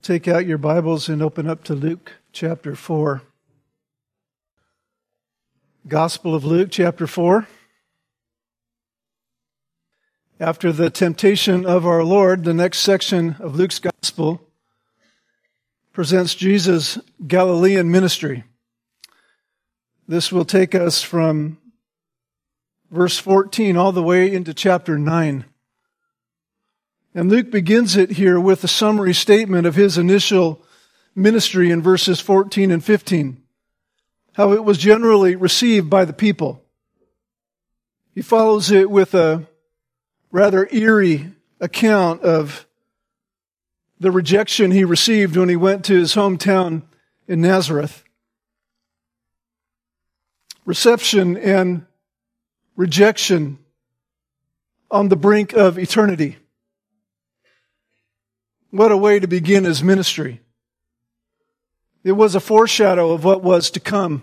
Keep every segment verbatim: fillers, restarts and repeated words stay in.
Take out your Bibles and open up to Luke chapter four. Gospel of Luke chapter four. After the temptation of our Lord, the next section of Luke's Gospel presents Jesus' Galilean ministry. This will take us from verse fourteen all the way into chapter nine. And Luke begins it here with a summary statement of his initial ministry in verses fourteen and fifteen, how it was generally received by the people. He follows it with a rather eerie account of the rejection he received when he went to his hometown in Nazareth. Reception and rejection on the brink of eternity. What a way to begin his ministry. It was a foreshadow of what was to come.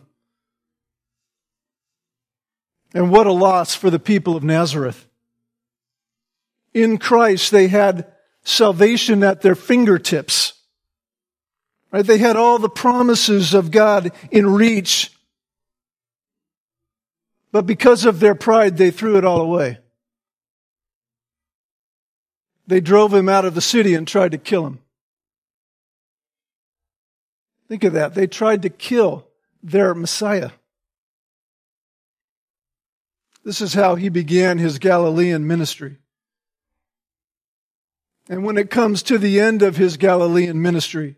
And what a loss for the people of Nazareth. In Christ, they had salvation at their fingertips. Right? They had all the promises of God in reach. But because of their pride, they threw it all away. They drove him out of the city and tried to kill him. Think of that. They tried to kill their Messiah. This is how he began his Galilean ministry. And when it comes to the end of his Galilean ministry,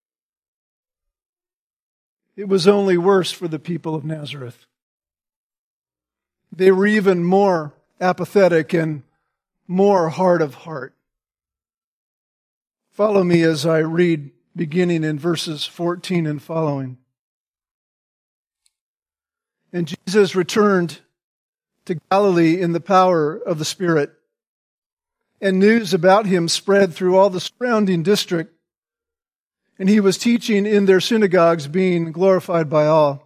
it was only worse for the people of Nazareth. They were even more apathetic and more hard of heart. Follow me as I read, beginning in verses fourteen and following. And Jesus returned to Galilee in the power of the Spirit, and news about him spread through all the surrounding district, and he was teaching in their synagogues, being glorified by all.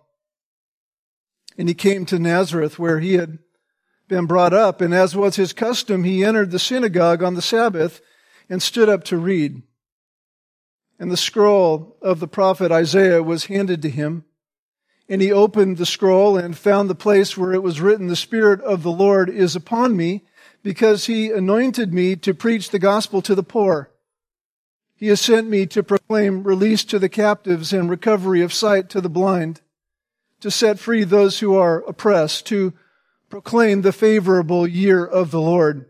And he came to Nazareth, where he had been brought up, and as was his custom, he entered the synagogue on the Sabbath and stood up to read. And the scroll of the prophet Isaiah was handed to him, and he opened the scroll and found the place where it was written, "The Spirit of the Lord is upon me, because he anointed me to preach the gospel to the poor. He has sent me to proclaim release to the captives and recovery of sight to the blind, to set free those who are oppressed, to proclaim the favorable year of the Lord."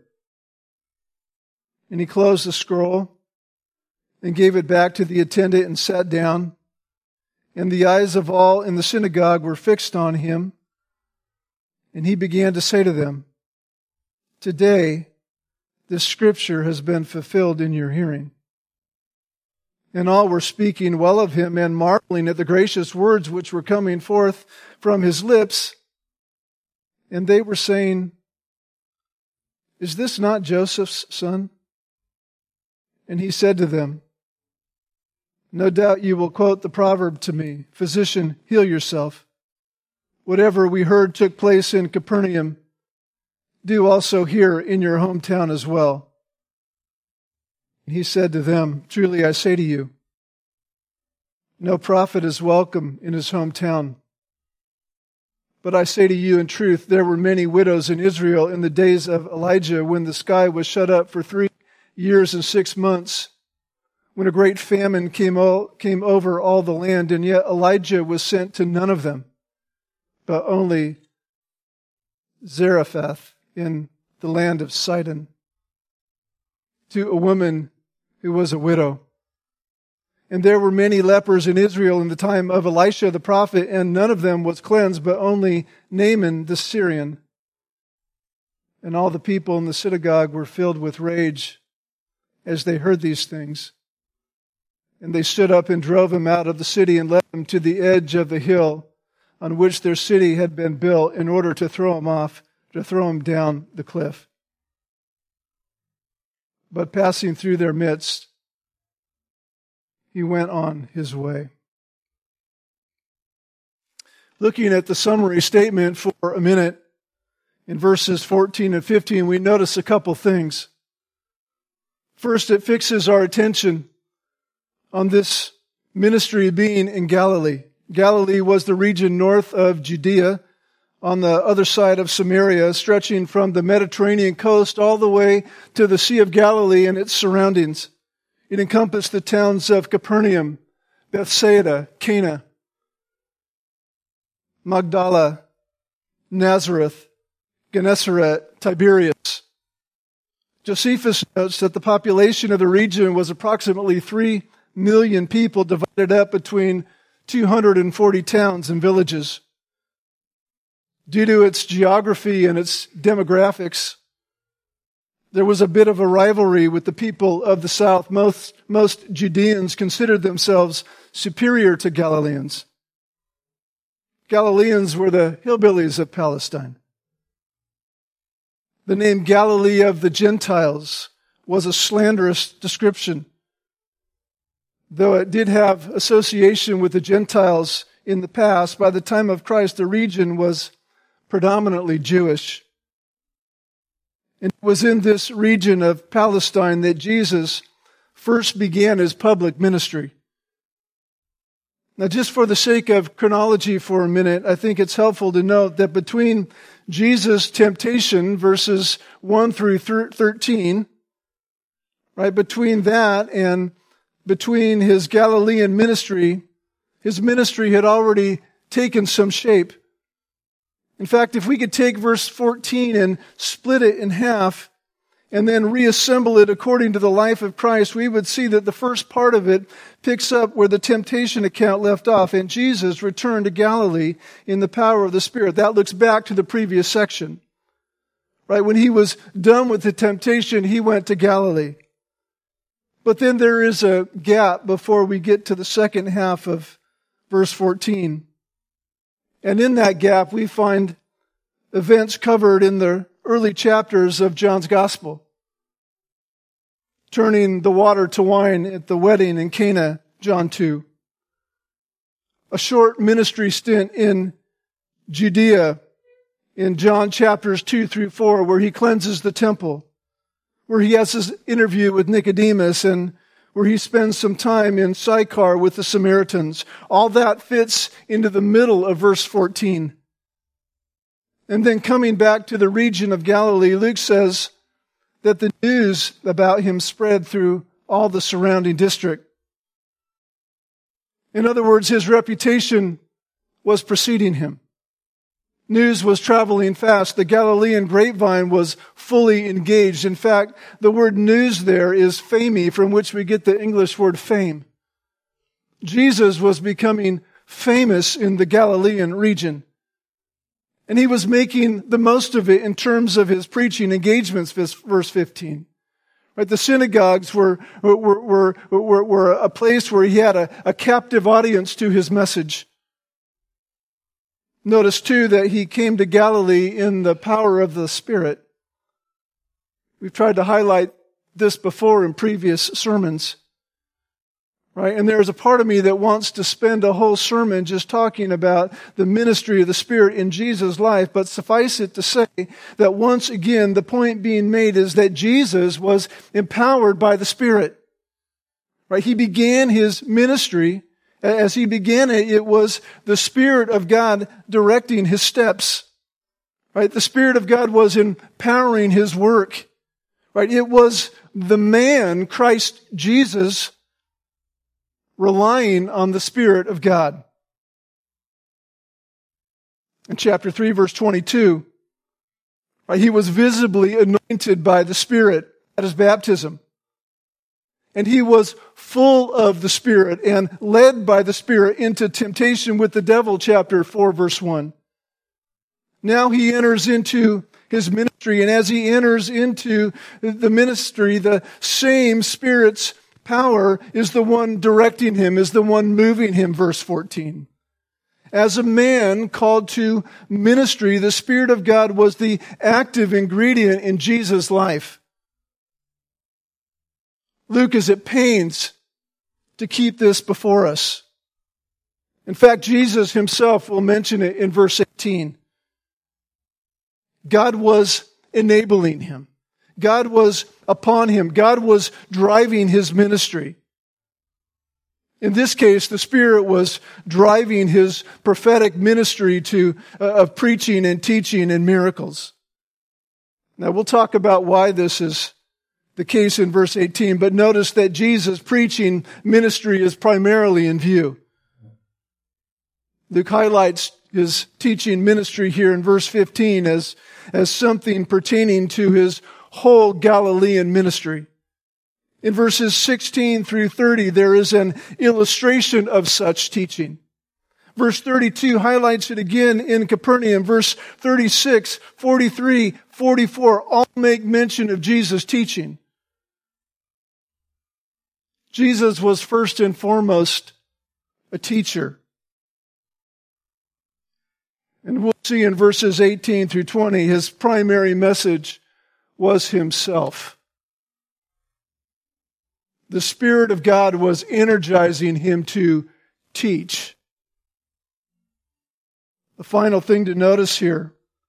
And he closed the scroll and gave it back to the attendant and sat down. And the eyes of all in the synagogue were fixed on him. And he began to say to them, "Today, this scripture has been fulfilled in your hearing." And all were speaking well of him and marveling at the gracious words which were coming forth from his lips. And they were saying, "Is this not Joseph's son?" And he said to them, "No doubt you will quote the proverb to me, 'Physician, heal yourself. Whatever we heard took place in Capernaum, do also here in your hometown as well." And he said to them, "Truly I say to you, no prophet is welcome in his hometown. But I say to you in truth, there were many widows in Israel in the days of Elijah, when the sky was shut up for three years and six months, when a great famine came, o- came over all the land, and yet Elijah was sent to none of them, but only Zarephath in the land of Sidon, to a woman who was a widow. And there were many lepers in Israel in the time of Elisha the prophet, and none of them was cleansed, but only Naaman the Syrian." And all the people in the synagogue were filled with rage as they heard these things. And they stood up and drove him out of the city and led him to the edge of the hill on which their city had been built, in order to throw him off, to throw him down the cliff. But passing through their midst, he went on his way. Looking at the summary statement for a minute, in verses fourteen and fifteen, we notice a couple things. First, it fixes our attention on this ministry being in Galilee. Galilee was the region north of Judea, on the other side of Samaria, stretching from the Mediterranean coast all the way to the Sea of Galilee and its surroundings. It encompassed the towns of Capernaum, Bethsaida, Cana, Magdala, Nazareth, Gennesaret, Tiberias. Josephus notes that the population of the region was approximately three million people, divided up between two hundred forty towns and villages. Due to its geography and its demographics, there was a bit of a rivalry with the people of the south. Most, most Judeans considered themselves superior to Galileans. Galileans were the hillbillies of Palestine. The name Galilee of the Gentiles was a slanderous description. Though it did have association with the Gentiles in the past, by the time of Christ, the region was predominantly Jewish. And it was in this region of Palestine that Jesus first began his public ministry. Now, just for the sake of chronology for a minute, I think it's helpful to note that between Jesus' temptation, verses one through thirteen, right, between that and between his Galilean ministry, his ministry had already taken some shape. In fact, if we could take verse fourteen and split it in half and then reassemble it according to the life of Christ, we would see that the first part of it picks up where the temptation account left off, and Jesus returned to Galilee in the power of the Spirit. That looks back to the previous section. Right? When he was done with the temptation, he went to Galilee. But then there is a gap before we get to the second half of verse fourteen. And in that gap, we find events covered in the early chapters of John's Gospel. Turning the water to wine at the wedding in Cana, John two. A short ministry stint in Judea in John chapters two through four, where he cleanses the temple, where he has his interview with Nicodemus, and where he spends some time in Sychar with the Samaritans. All that fits into the middle of verse fourteen. And then coming back to the region of Galilee, Luke says that the news about him spread through all the surrounding district. In other words, his reputation was preceding him. News was traveling fast. The Galilean grapevine was fully engaged. In fact, the word news there is fame, from which we get the English word fame. Jesus was becoming famous in the Galilean region. And he was making the most of it in terms of his preaching engagements, verse fifteen. Right? The synagogues were, were, were, were, were a place where he had a, a captive audience to his message. Notice, too, that he came to Galilee in the power of the Spirit. We've tried to highlight this before in previous sermons. Right? And there's a part of me that wants to spend a whole sermon just talking about the ministry of the Spirit in Jesus' life, but suffice it to say that once again, the point being made is that Jesus was empowered by the Spirit. Right? He began his ministry. As he began it, it was the Spirit of God directing his steps. Right? The Spirit of God was empowering his work. Right? It was the man, Christ Jesus, relying on the Spirit of God. In chapter three, verse twenty-two, right, he was visibly anointed by the Spirit at his baptism. And he was full of the Spirit and led by the Spirit into temptation with the devil, chapter four, verse one. Now he enters into his ministry, and as he enters into the ministry, the same Spirit's power is the one directing him, is the one moving him, verse fourteen. As a man called to ministry, the Spirit of God was the active ingredient in Jesus' life. Luke is at pains to keep this before us. In fact, Jesus himself will mention it in verse eighteen. God was enabling him. God was upon him. God was driving his ministry. In this case, the Spirit was driving his prophetic ministry to uh, of preaching and teaching and miracles. Now, we'll talk about why this is the case in verse eighteen, but notice that Jesus' preaching ministry is primarily in view. Luke highlights his teaching ministry here in verse fifteen as, as something pertaining to his whole Galilean ministry. In verses sixteen through thirty, there is an illustration of such teaching. Verse thirty-two highlights it again in Capernaum. Verse thirty-six, forty-three, forty-four all make mention of Jesus' teaching. Jesus was first and foremost a teacher. And we'll see in verses eighteen through twenty, his primary message was himself. The Spirit of God was energizing him to teach. The final thing to notice here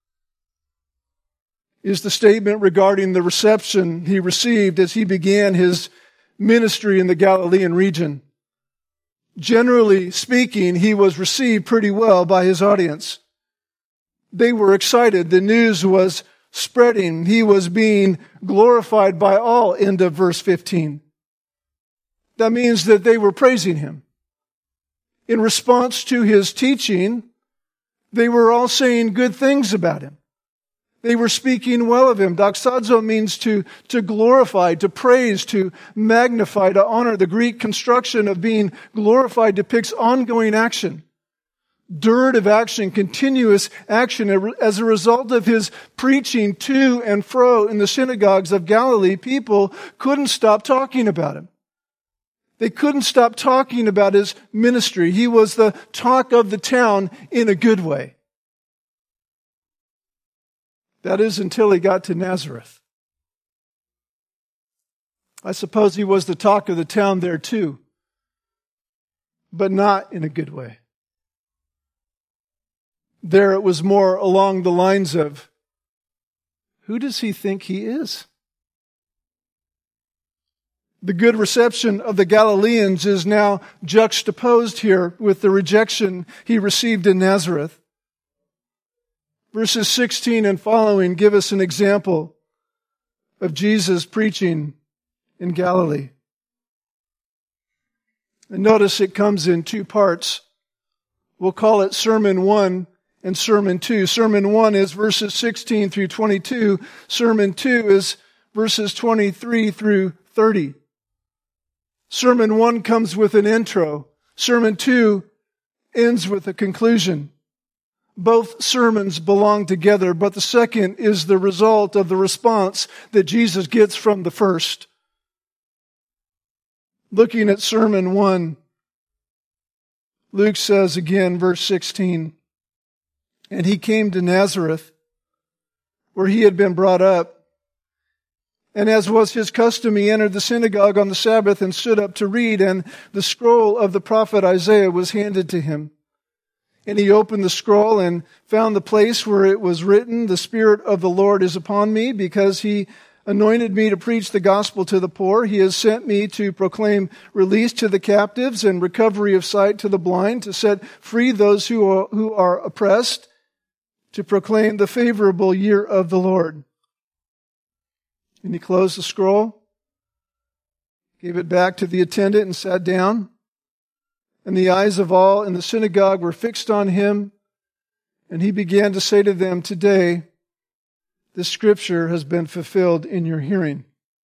is the statement regarding the reception he received as he began his ministry in the Galilean region. Generally speaking, he was received pretty well by his audience. They were excited. The news was spreading. He was being glorified by all, end of verse fifteen. That means that they were praising him. In response to his teaching, they were all saying good things about him. They were speaking well of him. Doxazo means to, to glorify, to praise, to magnify, to honor. The Greek construction of being glorified depicts ongoing action. Durative action, continuous action. As a result of his preaching to and fro in the synagogues of Galilee, people couldn't stop talking about him. They couldn't stop talking about his ministry. He was the talk of the town in a good way. That is until he got to Nazareth. I suppose he was the talk of the town there too, but not in a good way. There it was more along the lines of, who does he think he is? The good reception of the Galileans is now juxtaposed here with the rejection he received in Nazareth. Verses sixteen and following give us an example of Jesus preaching in Galilee. And notice it comes in two parts. We'll call it Sermon one and Sermon two. Sermon one is verses sixteen through twenty-two. Sermon two is verses twenty-three through thirty. Sermon one comes with an intro. Sermon two ends with a conclusion. Both sermons belong together, but the second is the result of the response that Jesus gets from the first. Looking at Sermon one, Luke says again, verse sixteen, and he came to Nazareth, where he had been brought up. And as was his custom, he entered the synagogue on the Sabbath and stood up to read, and the scroll of the prophet Isaiah was handed to him. And he opened the scroll and found the place where it was written, "The Spirit of the Lord is upon me, because he anointed me to preach the gospel to the poor. He has sent me to proclaim release to the captives and recovery of sight to the blind, to set free those who are, who are oppressed, to proclaim the favorable year of the Lord." And he closed the scroll, gave it back to the attendant, and sat down. And the eyes of all in the synagogue were fixed on him. And he began to say to them, "Today, this scripture has been fulfilled in your hearing."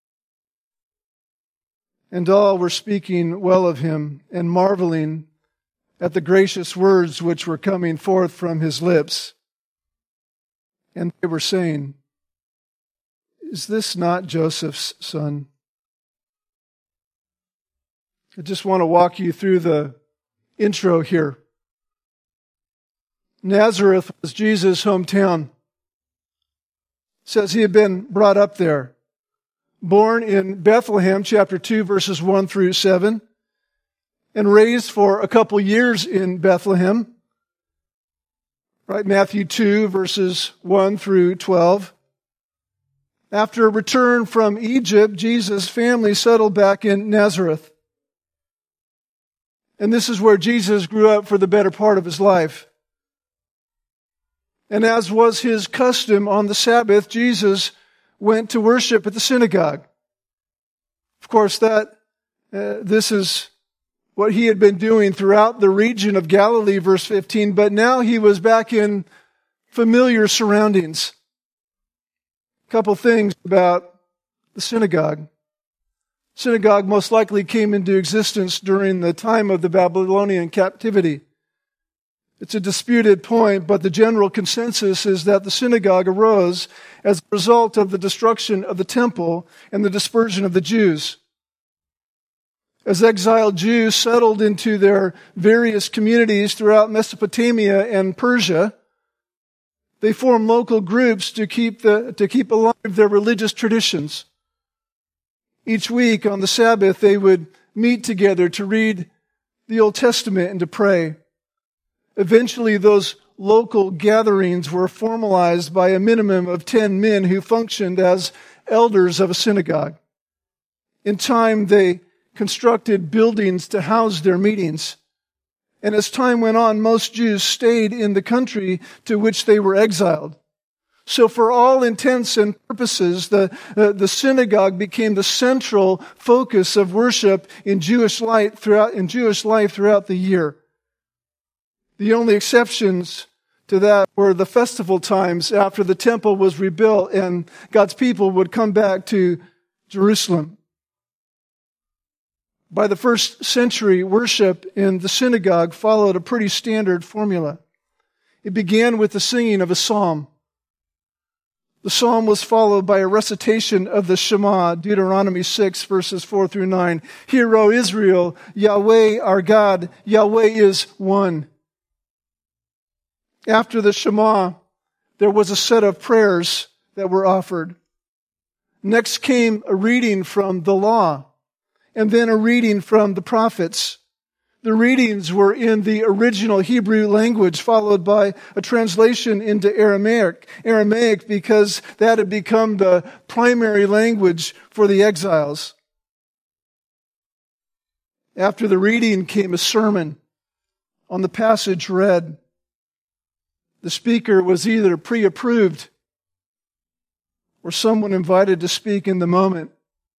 And all were speaking well of him and marveling at the gracious words which were coming forth from his lips. And they were saying, "Is this not Joseph's son?" I just want to walk you through the intro here. Nazareth was Jesus' hometown. It says he had been brought up there. Born in Bethlehem, chapter two, verses one through seven, and raised for a couple years in Bethlehem. Right, Matthew two, verses one through twelve. After a return from Egypt, Jesus' family settled back in Nazareth. And this is where Jesus grew up for the better part of his life. And as was his custom on the Sabbath, Jesus went to worship at the synagogue. Of course, that uh, this is what he had been doing throughout the region of Galilee, verse fifteen, but now he was back in familiar surroundings. A couple things about the synagogue. Synagogue most likely came into existence during the time of the Babylonian captivity. It's a disputed point, but the general consensus is that the synagogue arose as a result of the destruction of the temple and the dispersion of the Jews. As exiled Jews settled into their various communities throughout Mesopotamia and Persia, they formed local groups to keep the, to keep alive their religious traditions. Each week on the Sabbath, they would meet together to read the Old Testament and to pray. Eventually, those local gatherings were formalized by a minimum of ten men who functioned as elders of a synagogue. In time, they constructed buildings to house their meetings. And as time went on, most Jews stayed in the country to which they were exiled. So for all intents and purposes, the, uh, the synagogue became the central focus of worship in Jewish life throughout, in Jewish life throughout the year. The only exceptions to that were the festival times after the temple was rebuilt and God's people would come back to Jerusalem. By the first century, worship in the synagogue followed a pretty standard formula. It began with the singing of a psalm. The psalm was followed by a recitation of the Shema, Deuteronomy six, verses four through nine. Hear, O Israel, Yahweh our God, Yahweh is one. After the Shema, there was a set of prayers that were offered. Next came a reading from the law, and then a reading from the prophets. The readings were in the original Hebrew language, followed by a translation into Aramaic. Aramaic because that had become the primary language for the exiles. After the reading came a sermon on the passage read. The speaker was either pre-approved or someone invited to speak in the moment.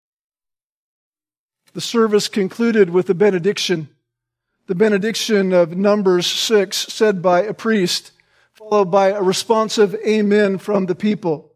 The service concluded with a benediction. The benediction of Numbers six, said by a priest, followed by a responsive amen from the people.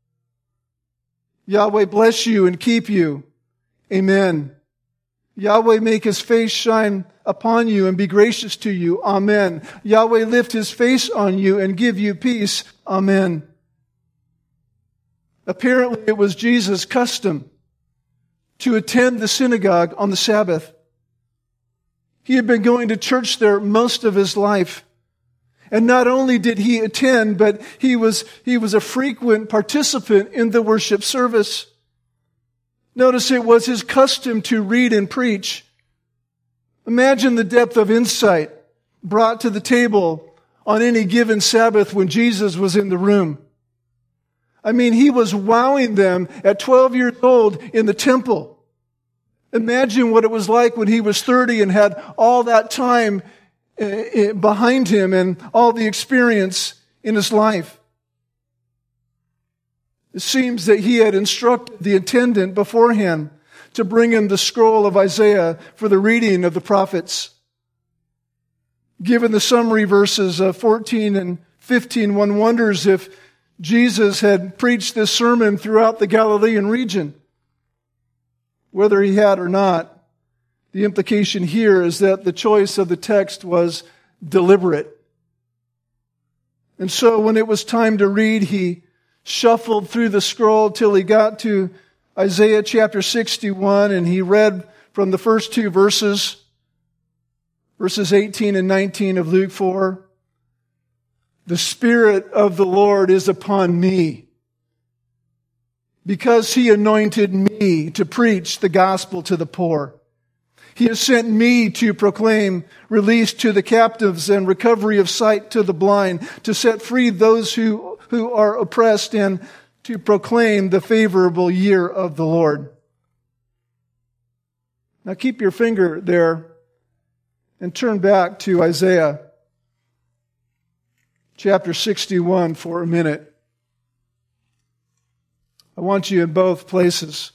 Yahweh bless you and keep you. Amen. Yahweh make his face shine upon you and be gracious to you. Amen. Yahweh lift his face on you and give you peace. Amen. Apparently it was Jesus' custom to attend the synagogue on the Sabbath. He had been going to church there most of his life. And not only did he attend, but he was, he was a frequent participant in the worship service. Notice it was his custom to read and preach. Imagine the depth of insight brought to the table on any given Sabbath when Jesus was in the room. I mean, he was wowing them at twelve years old in the temple. Imagine what it was like when he was thirty and had all that time behind him and all the experience in his life. It seems that he had instructed the attendant beforehand to bring him the scroll of Isaiah for the reading of the prophets. Given the summary verses of fourteen and fifteen, one wonders if Jesus had preached this sermon throughout the Galilean region. Whether he had or not, the implication here is that the choice of the text was deliberate. And so when it was time to read, he shuffled through the scroll till he got to Isaiah chapter sixty-one, and he read from the first two verses, verses eighteen and nineteen of Luke four. The Spirit of the Lord is upon me, because he anointed me to preach the gospel to the poor. He has sent me to proclaim release to the captives and recovery of sight to the blind, to set free those who, who are oppressed, and to proclaim the favorable year of the Lord. Now keep your finger there and turn back to Isaiah chapter sixty-one for a minute. I want you in both places.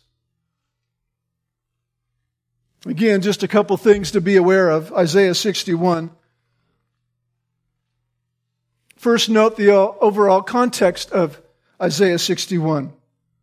Again, just a couple things to be aware of. Isaiah sixty-one. First, note the overall context of Isaiah sixty-one.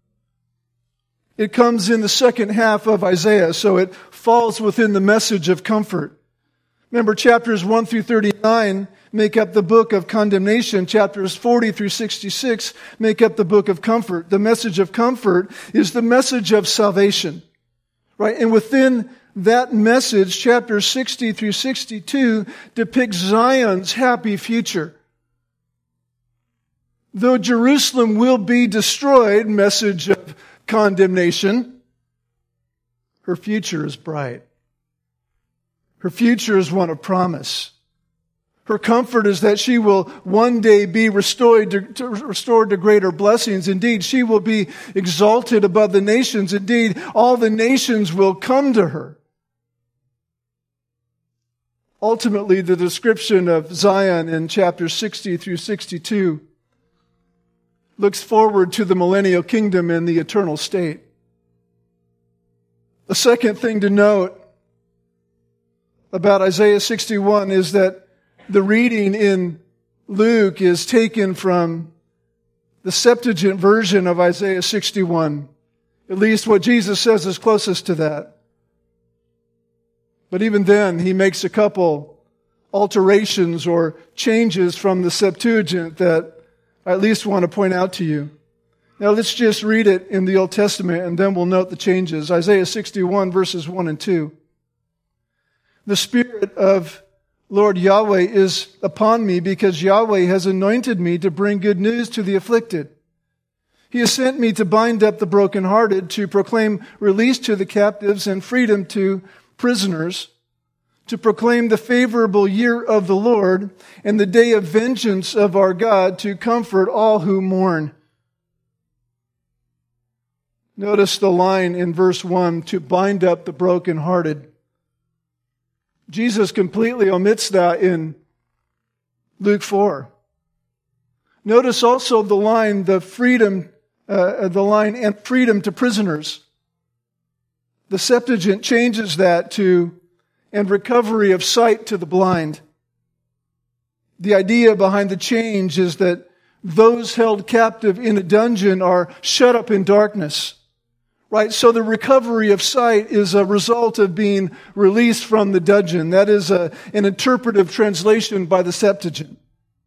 It comes in the second half of Isaiah, so it falls within the message of comfort. Remember, chapters one through thirty-nine make up the book of condemnation. Chapters forty through sixty-six make up the book of comfort. The message of comfort is the message of salvation. Right? And within that message, chapters sixty through sixty-two depicts Zion's happy future. Though Jerusalem will be destroyed, message of condemnation, her future is bright. Her future is one of promise. Her comfort is that she will one day be restored to, to, restored to greater blessings. Indeed, she will be exalted above the nations. Indeed, all the nations will come to her. Ultimately, the description of Zion in chapters sixty through sixty-two looks forward to the millennial kingdom and the eternal state. The second thing to note about Isaiah sixty-one is that the reading in Luke is taken from the Septuagint version of Isaiah sixty-one. At least what Jesus says is closest to that. But even then, he makes a couple alterations or changes from the Septuagint that I at least want to point out to you. Now let's just read it in the Old Testament and then we'll note the changes. Isaiah sixty-one verses one and two. The Spirit of Lord Yahweh is upon me because Yahweh has anointed me to bring good news to the afflicted. He has sent me to bind up the brokenhearted, to proclaim release to the captives and freedom to prisoners, to proclaim the favorable year of the Lord and the day of vengeance of our God, to comfort all who mourn. Notice the line in verse one, to bind up the brokenhearted. Jesus completely omits that in Luke four. Notice also the line, the freedom, uh, the line, and freedom to prisoners. The Septuagint changes that to, and recovery of sight to the blind. The idea behind the change is that those held captive in a dungeon are shut up in darkness. Right? So the recovery of sight is a result of being released from the dungeon. That is a, an interpretive translation by the Septuagint.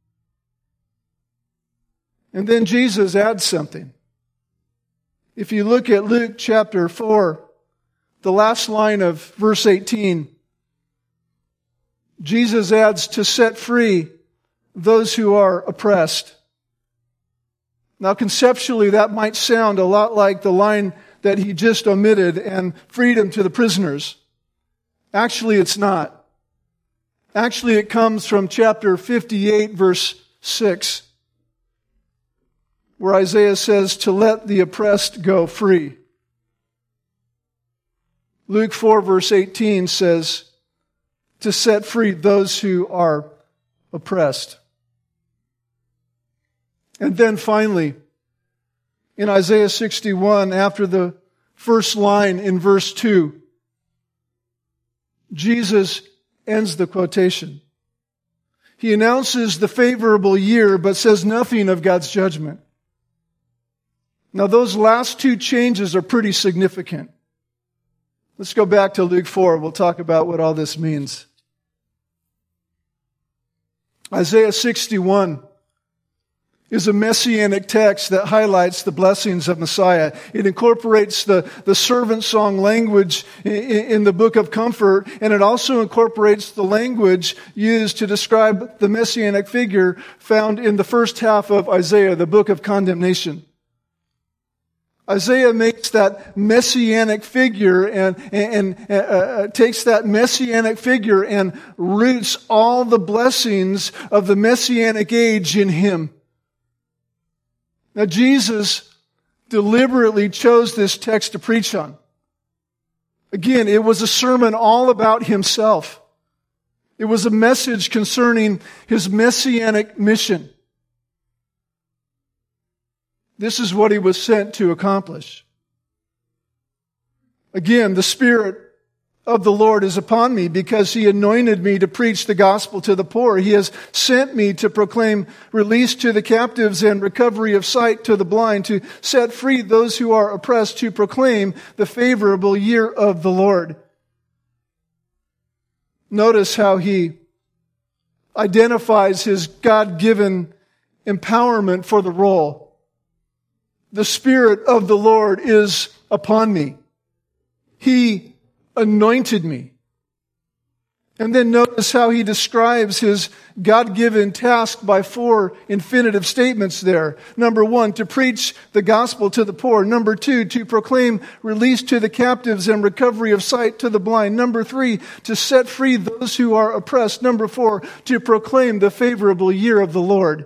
And then Jesus adds something. If you look at Luke chapter four, the last line of verse eighteen, Jesus adds, to set free those who are oppressed. Now conceptually that might sound a lot like the line that he just omitted, and freedom to the prisoners. Actually, it's not. Actually, it comes from chapter fifty-eight, verse six, where Isaiah says to let the oppressed go free. Luke four, verse eighteen says to set free those who are oppressed. And then finally, in Isaiah sixty-one, after the first line in verse two, Jesus ends the quotation. He announces the favorable year, but says nothing of God's judgment. Now, those last two changes are pretty significant. Let's go back to Luke four. We'll talk about what all this means. Isaiah sixty-one is a messianic text that highlights the blessings of Messiah. It incorporates the, the servant song language in, in the book of comfort, and it also incorporates the language used to describe the messianic figure found in the first half of Isaiah, the book of condemnation. Isaiah makes that messianic figure and, and, and uh, takes that messianic figure and roots all the blessings of the messianic age in him. Now, Jesus deliberately chose this text to preach on. Again, it was a sermon all about himself. It was a message concerning his messianic mission. This is what he was sent to accomplish. Again, the Spirit of the Lord is upon me because he anointed me to preach the gospel to the poor. He has sent me to proclaim release to the captives and recovery of sight to the blind, to set free those who are oppressed, to proclaim the favorable year of the Lord. Notice how he identifies his God-given empowerment for the role. The Spirit of the Lord is upon me. He anointed me. And then notice how he describes his God-given task by four infinitive statements there. Number one, to preach the gospel to the poor. Number two, to proclaim release to the captives and recovery of sight to the blind. Number three, to set free those who are oppressed. Number four, to proclaim the favorable year of the Lord.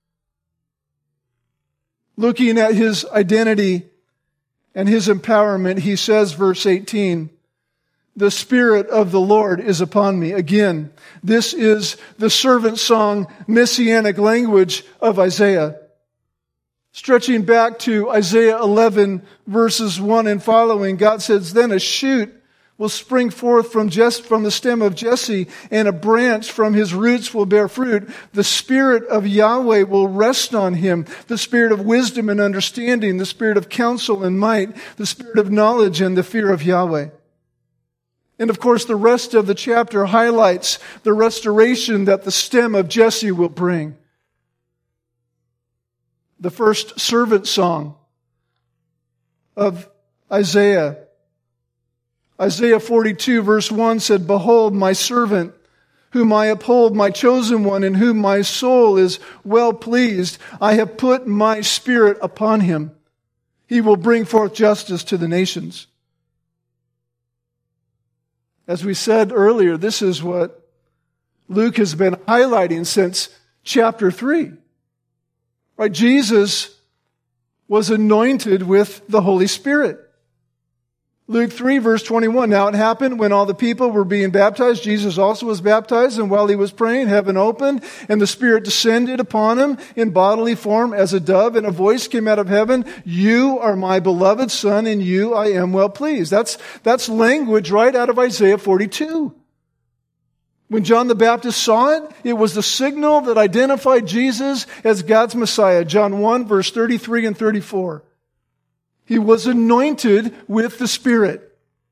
Looking at his identity and his empowerment, he says, verse eighteen, the Spirit of the Lord is upon me. Again, this is the servant song messianic language of Isaiah. Stretching back to Isaiah eleven, verses one and following, God says, then a shoot will spring forth from just from the stem of Jesse, and a branch from his roots will bear fruit. The Spirit of Yahweh will rest on him, the Spirit of wisdom and understanding, the Spirit of counsel and might, the Spirit of knowledge and the fear of Yahweh. And of course, the rest of the chapter highlights the restoration that the stem of Jesse will bring. The first servant song of Isaiah. Isaiah forty-two verse one said, behold, my servant, whom I uphold, my chosen one, in whom my soul is well pleased. I have put my Spirit upon him. He will bring forth justice to the nations. As we said earlier, this is what Luke has been highlighting since chapter three. Right? Jesus was anointed with the Holy Spirit. Luke three, verse twenty-one. Now it happened when all the people were being baptized, Jesus also was baptized, and while he was praying, heaven opened, and the Spirit descended upon him in bodily form as a dove, and a voice came out of heaven, you are my beloved Son, in you I am well pleased. That's, that's language right out of Isaiah forty-two. When John the Baptist saw it, it was the signal that identified Jesus as God's Messiah. John one, verse thirty-three and thirty-four. He was anointed with the Spirit.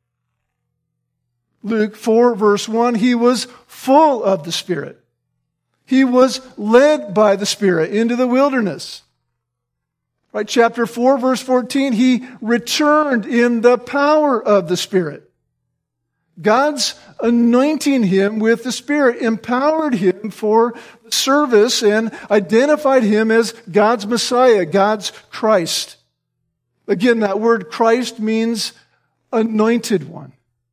Luke four, verse one, he was full of the Spirit. He was led by the Spirit into the wilderness. Right, chapter four, verse fourteen, he returned in the power of the Spirit. God's anointing him with the Spirit empowered him for service and identified him as God's Messiah, God's Christ. Again, that word Christ means anointed one.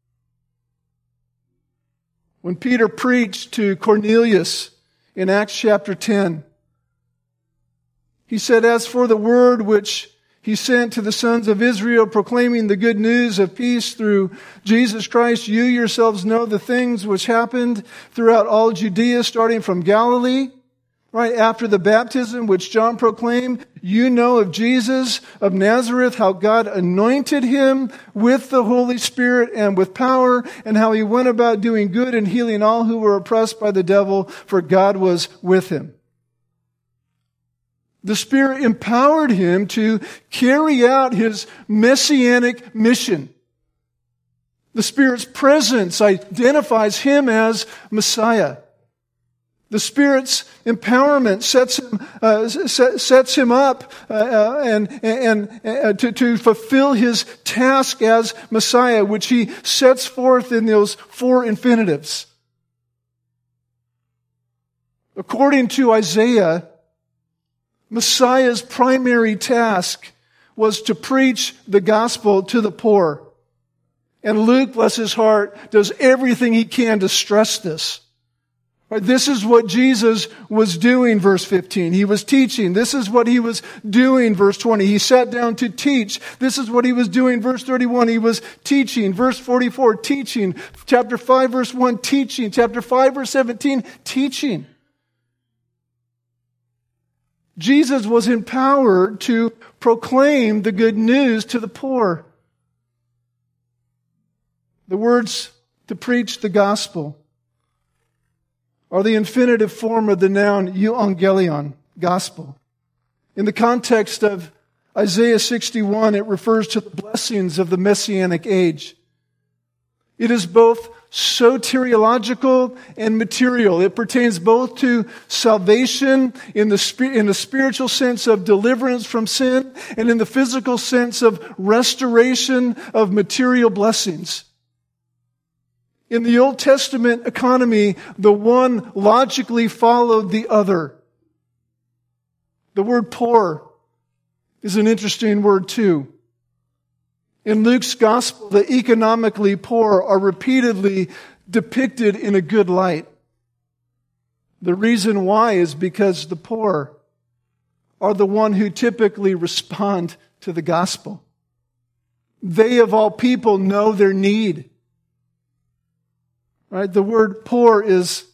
When Peter preached to Cornelius in Acts chapter ten, he said, as for the word which he sent to the sons of Israel, proclaiming the good news of peace through Jesus Christ, you yourselves know the things which happened throughout all Judea, starting from Galilee, right after the baptism which John proclaimed. You know of Jesus of Nazareth, how God anointed him with the Holy Spirit and with power, and how he went about doing good and healing all who were oppressed by the devil, for God was with him. The Spirit empowered him to carry out his messianic mission. The Spirit's presence identifies him as Messiah. The Spirit's empowerment sets him uh, sets him up uh, uh, and and uh, to, to fulfill his task as Messiah, which he sets forth in those four infinitives. According to Isaiah, Messiah's primary task was to preach the gospel to the poor. And Luke, bless his heart, does everything he can to stress this. This is what Jesus was doing, verse fifteen. He was teaching. This is what he was doing, verse twenty. He sat down to teach. This is what he was doing, verse thirty-one. He was teaching. Verse forty-four, teaching. Chapter five, verse one, teaching. Chapter five, verse seventeen, teaching. Jesus was empowered to proclaim the good news to the poor. The words to preach the gospel are the infinitive form of the noun euangelion, gospel. In the context of Isaiah sixty-one, it refers to the blessings of the Messianic age. It is both soteriological and material. It pertains both to salvation in the, in the spiritual sense of deliverance from sin and in the physical sense of restoration of material blessings. In the Old Testament economy, the one logically followed the other. The word poor is an interesting word too. In Luke's gospel, the economically poor are repeatedly depicted in a good light. The reason why is because the poor are the one who typically respond to the gospel. They of all people know their need. Right? The word poor is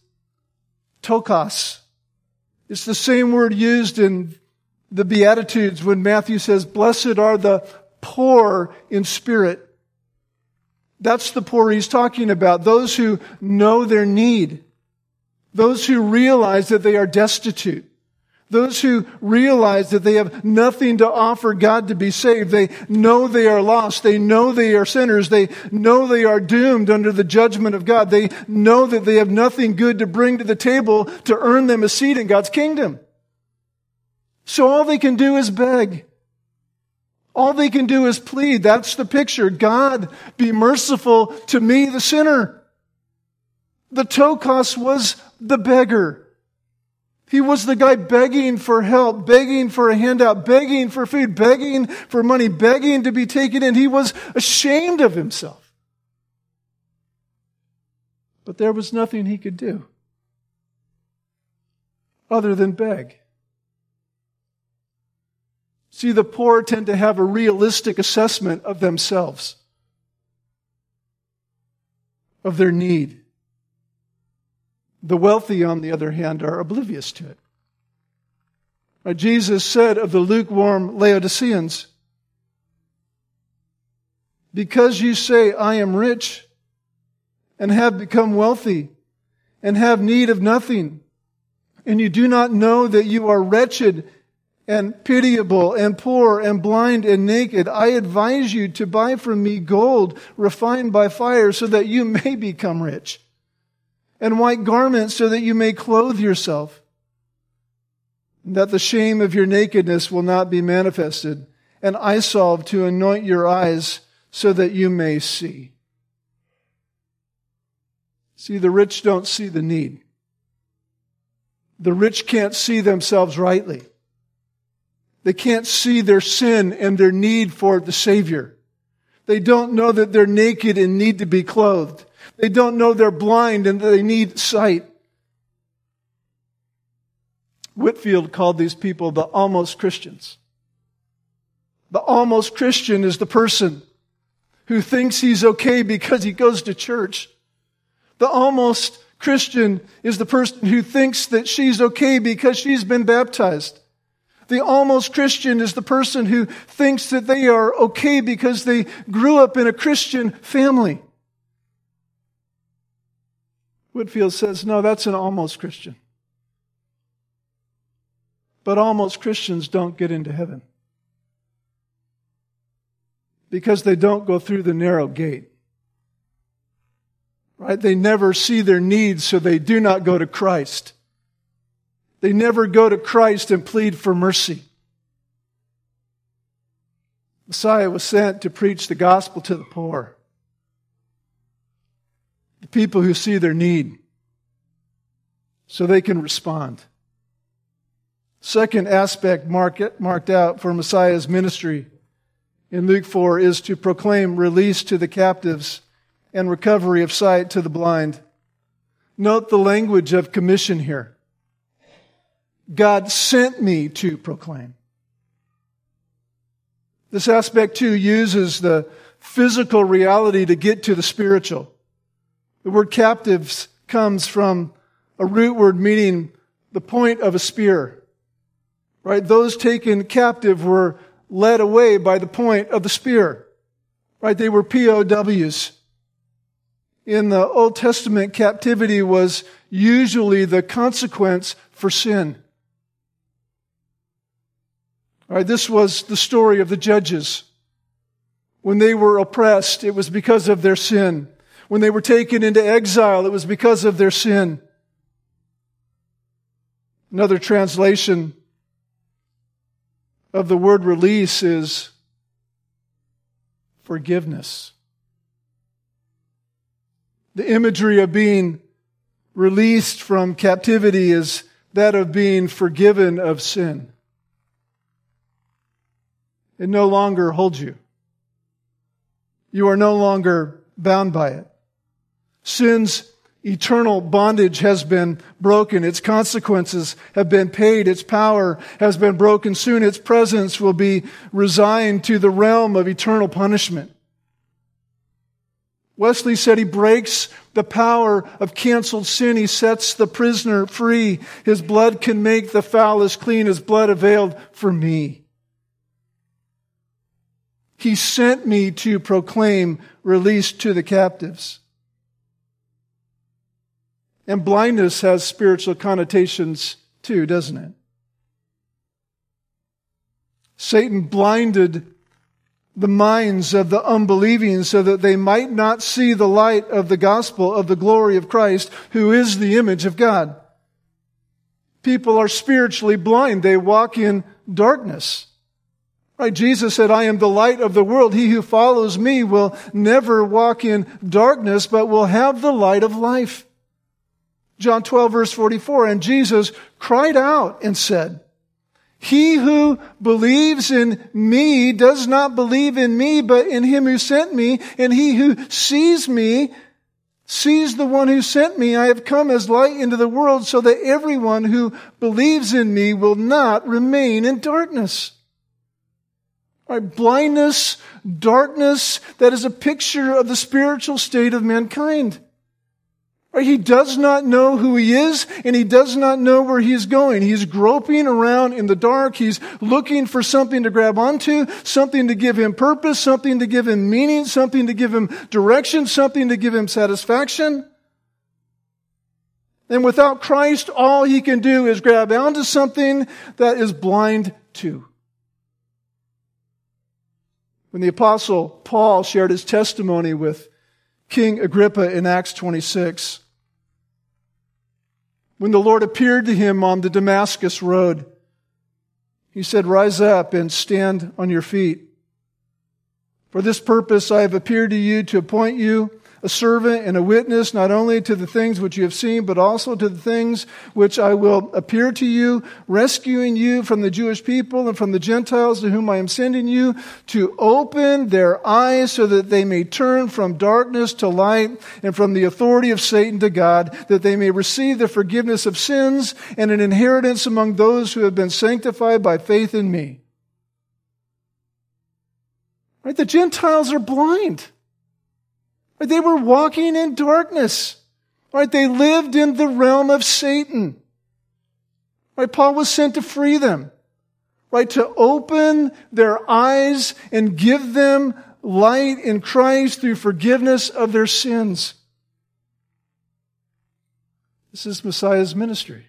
tokos. It's the same word used in the Beatitudes when Matthew says, "Blessed are the poor in spirit." That's the poor he's talking about. Those who know their need. Those who realize that they are destitute. Those who realize that they have nothing to offer God to be saved. They know they are lost. They know they are sinners. They know they are doomed under the judgment of God. They know that they have nothing good to bring to the table to earn them a seat in God's kingdom. So all they can do is beg. All they can do is plead. That's the picture. God, be merciful to me, the sinner. The tokos was the beggar. He was the guy begging for help, begging for a handout, begging for food, begging for money, begging to be taken in. He was ashamed of himself. But there was nothing he could do other than beg. See, the poor tend to have a realistic assessment of themselves, of their need. The wealthy, on the other hand, are oblivious to it. Jesus said of the lukewarm Laodiceans, "Because you say, 'I am rich,' and have become wealthy, and have need of nothing, and you do not know that you are wretched and pitiable and poor and blind and naked, I advise you to buy from me gold refined by fire so that you may become rich, and white garments so that you may clothe yourself, and that the shame of your nakedness will not be manifested, and eye salve to anoint your eyes so that you may see." See, the rich don't see the need. The rich can't see themselves rightly. They can't see their sin and their need for the Savior. They don't know that they're naked and need to be clothed. They don't know they're blind and that they need sight. Whitefield called these people the almost Christians. The almost Christian is the person who thinks he's okay because he goes to church. The almost Christian is the person who thinks that she's okay because she's been baptized. The almost Christian is the person who thinks that they are okay because they grew up in a Christian family. Whitefield says, no, that's an almost Christian. But almost Christians don't get into heaven because they don't go through the narrow gate. Right? They never see their needs, so they do not go to Christ. They never go to Christ and plead for mercy. Messiah was sent to preach the gospel to the poor, the people who see their need, so they can respond. Second aspect marked, marked out for Messiah's ministry in Luke four is to proclaim release to the captives and recovery of sight to the blind. Note the language of commission here. God sent me to proclaim. This aspect too uses the physical reality to get to the spiritual. The word captives comes from a root word meaning the point of a spear. Right? Those taken captive were led away by the point of the spear. Right? They were P O Ws. In the Old Testament, captivity was usually the consequence for sin. All right, this was the story of the judges. When they were oppressed, it was because of their sin. When they were taken into exile, it was because of their sin. Another translation of the word release is forgiveness. The imagery of being released from captivity is that of being forgiven of sin. It no longer holds you. You are no longer bound by it. Sin's eternal bondage has been broken. Its consequences have been paid. Its power has been broken. Soon its presence will be resigned to the realm of eternal punishment. Wesley said he breaks the power of canceled sin. He sets the prisoner free. His blood can make the foulest clean. His blood availed for me. He sent me to proclaim release to the captives. And blindness has spiritual connotations too, doesn't it? Satan blinded the minds of the unbelieving so that they might not see the light of the gospel of the glory of Christ, who is the image of God. People are spiritually blind. They walk in darkness. Right? Jesus said, I am the light of the world. He who follows me will never walk in darkness, but will have the light of life. John twelve, verse forty-four, and Jesus cried out and said, he who believes in me does not believe in me, but in him who sent me. And he who sees me sees the one who sent me. I have come as light into the world so that everyone who believes in me will not remain in darkness. All right, blindness, darkness, that is a picture of the spiritual state of mankind. Right? He does not know who he is, and he does not know where he is going. He's groping around in the dark. He's looking for something to grab onto, something to give him purpose, something to give him meaning, something to give him direction, something to give him satisfaction. And without Christ, all he can do is grab onto something that is blind to. When the Apostle Paul shared his testimony with King Agrippa in Acts twenty-six, when the Lord appeared to him on the Damascus road, he said, rise up and stand on your feet. For this purpose I have appeared to you to appoint you a servant and a witness, not only to the things which you have seen, but also to the things which I will appear to you, rescuing you from the Jewish people and from the Gentiles to whom I am sending you, to open their eyes so that they may turn from darkness to light and from the authority of Satan to God, that they may receive the forgiveness of sins and an inheritance among those who have been sanctified by faith in me. Right? The Gentiles are blind. They were walking in darkness. Right? They lived in the realm of Satan. Right? Paul was sent to free them. Right? To open their eyes and give them light in Christ through forgiveness of their sins. This is Messiah's ministry.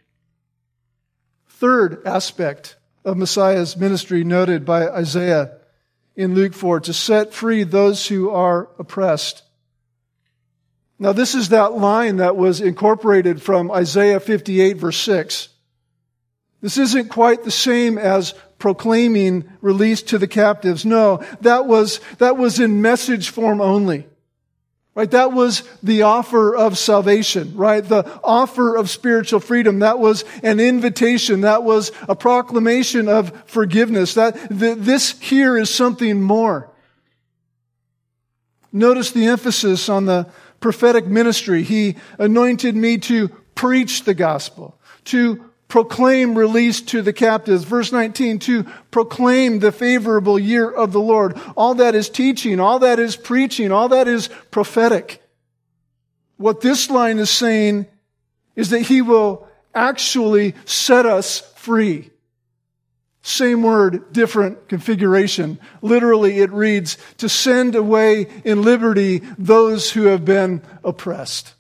Third aspect of Messiah's ministry noted by Isaiah in Luke four, to set free those who are oppressed. Now, this is that line that was incorporated from Isaiah fifty-eight, verse six. This isn't quite the same as proclaiming release to the captives. No, that was, that was in message form only. Right? That was the offer of salvation, right? The offer of spiritual freedom. That was an invitation. That was a proclamation of forgiveness. That, th- this here is something more. Notice the emphasis on the prophetic ministry. He anointed me to preach the gospel, to proclaim release to the captives. Verse nineteen, to proclaim the favorable year of the Lord. All that is teaching, all that is preaching, all that is prophetic. What this line is saying is that He will actually set us free. Same word, different configuration. Literally, it reads, to send away in liberty those who have been oppressed.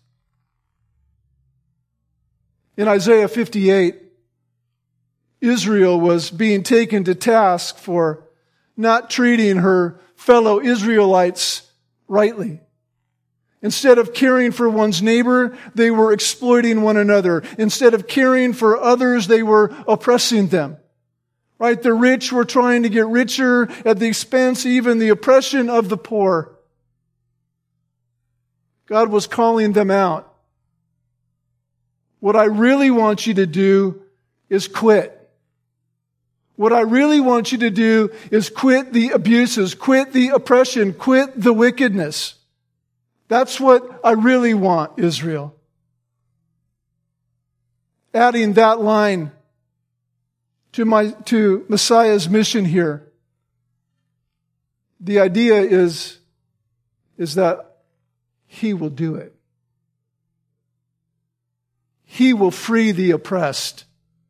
In Isaiah fifty-eight, Israel was being taken to task for not treating her fellow Israelites rightly. Instead of caring for one's neighbor, they were exploiting one another. Instead of caring for others, they were oppressing them. Right? The rich were trying to get richer at the expense, even the oppression of the poor. God was calling them out. What I really want you to do is quit. What I really want you to do is quit the abuses, quit the oppression, quit the wickedness. That's what I really want, Israel. Adding that line to my, to Messiah's mission here. The idea is, is that He will do it. He will free the oppressed.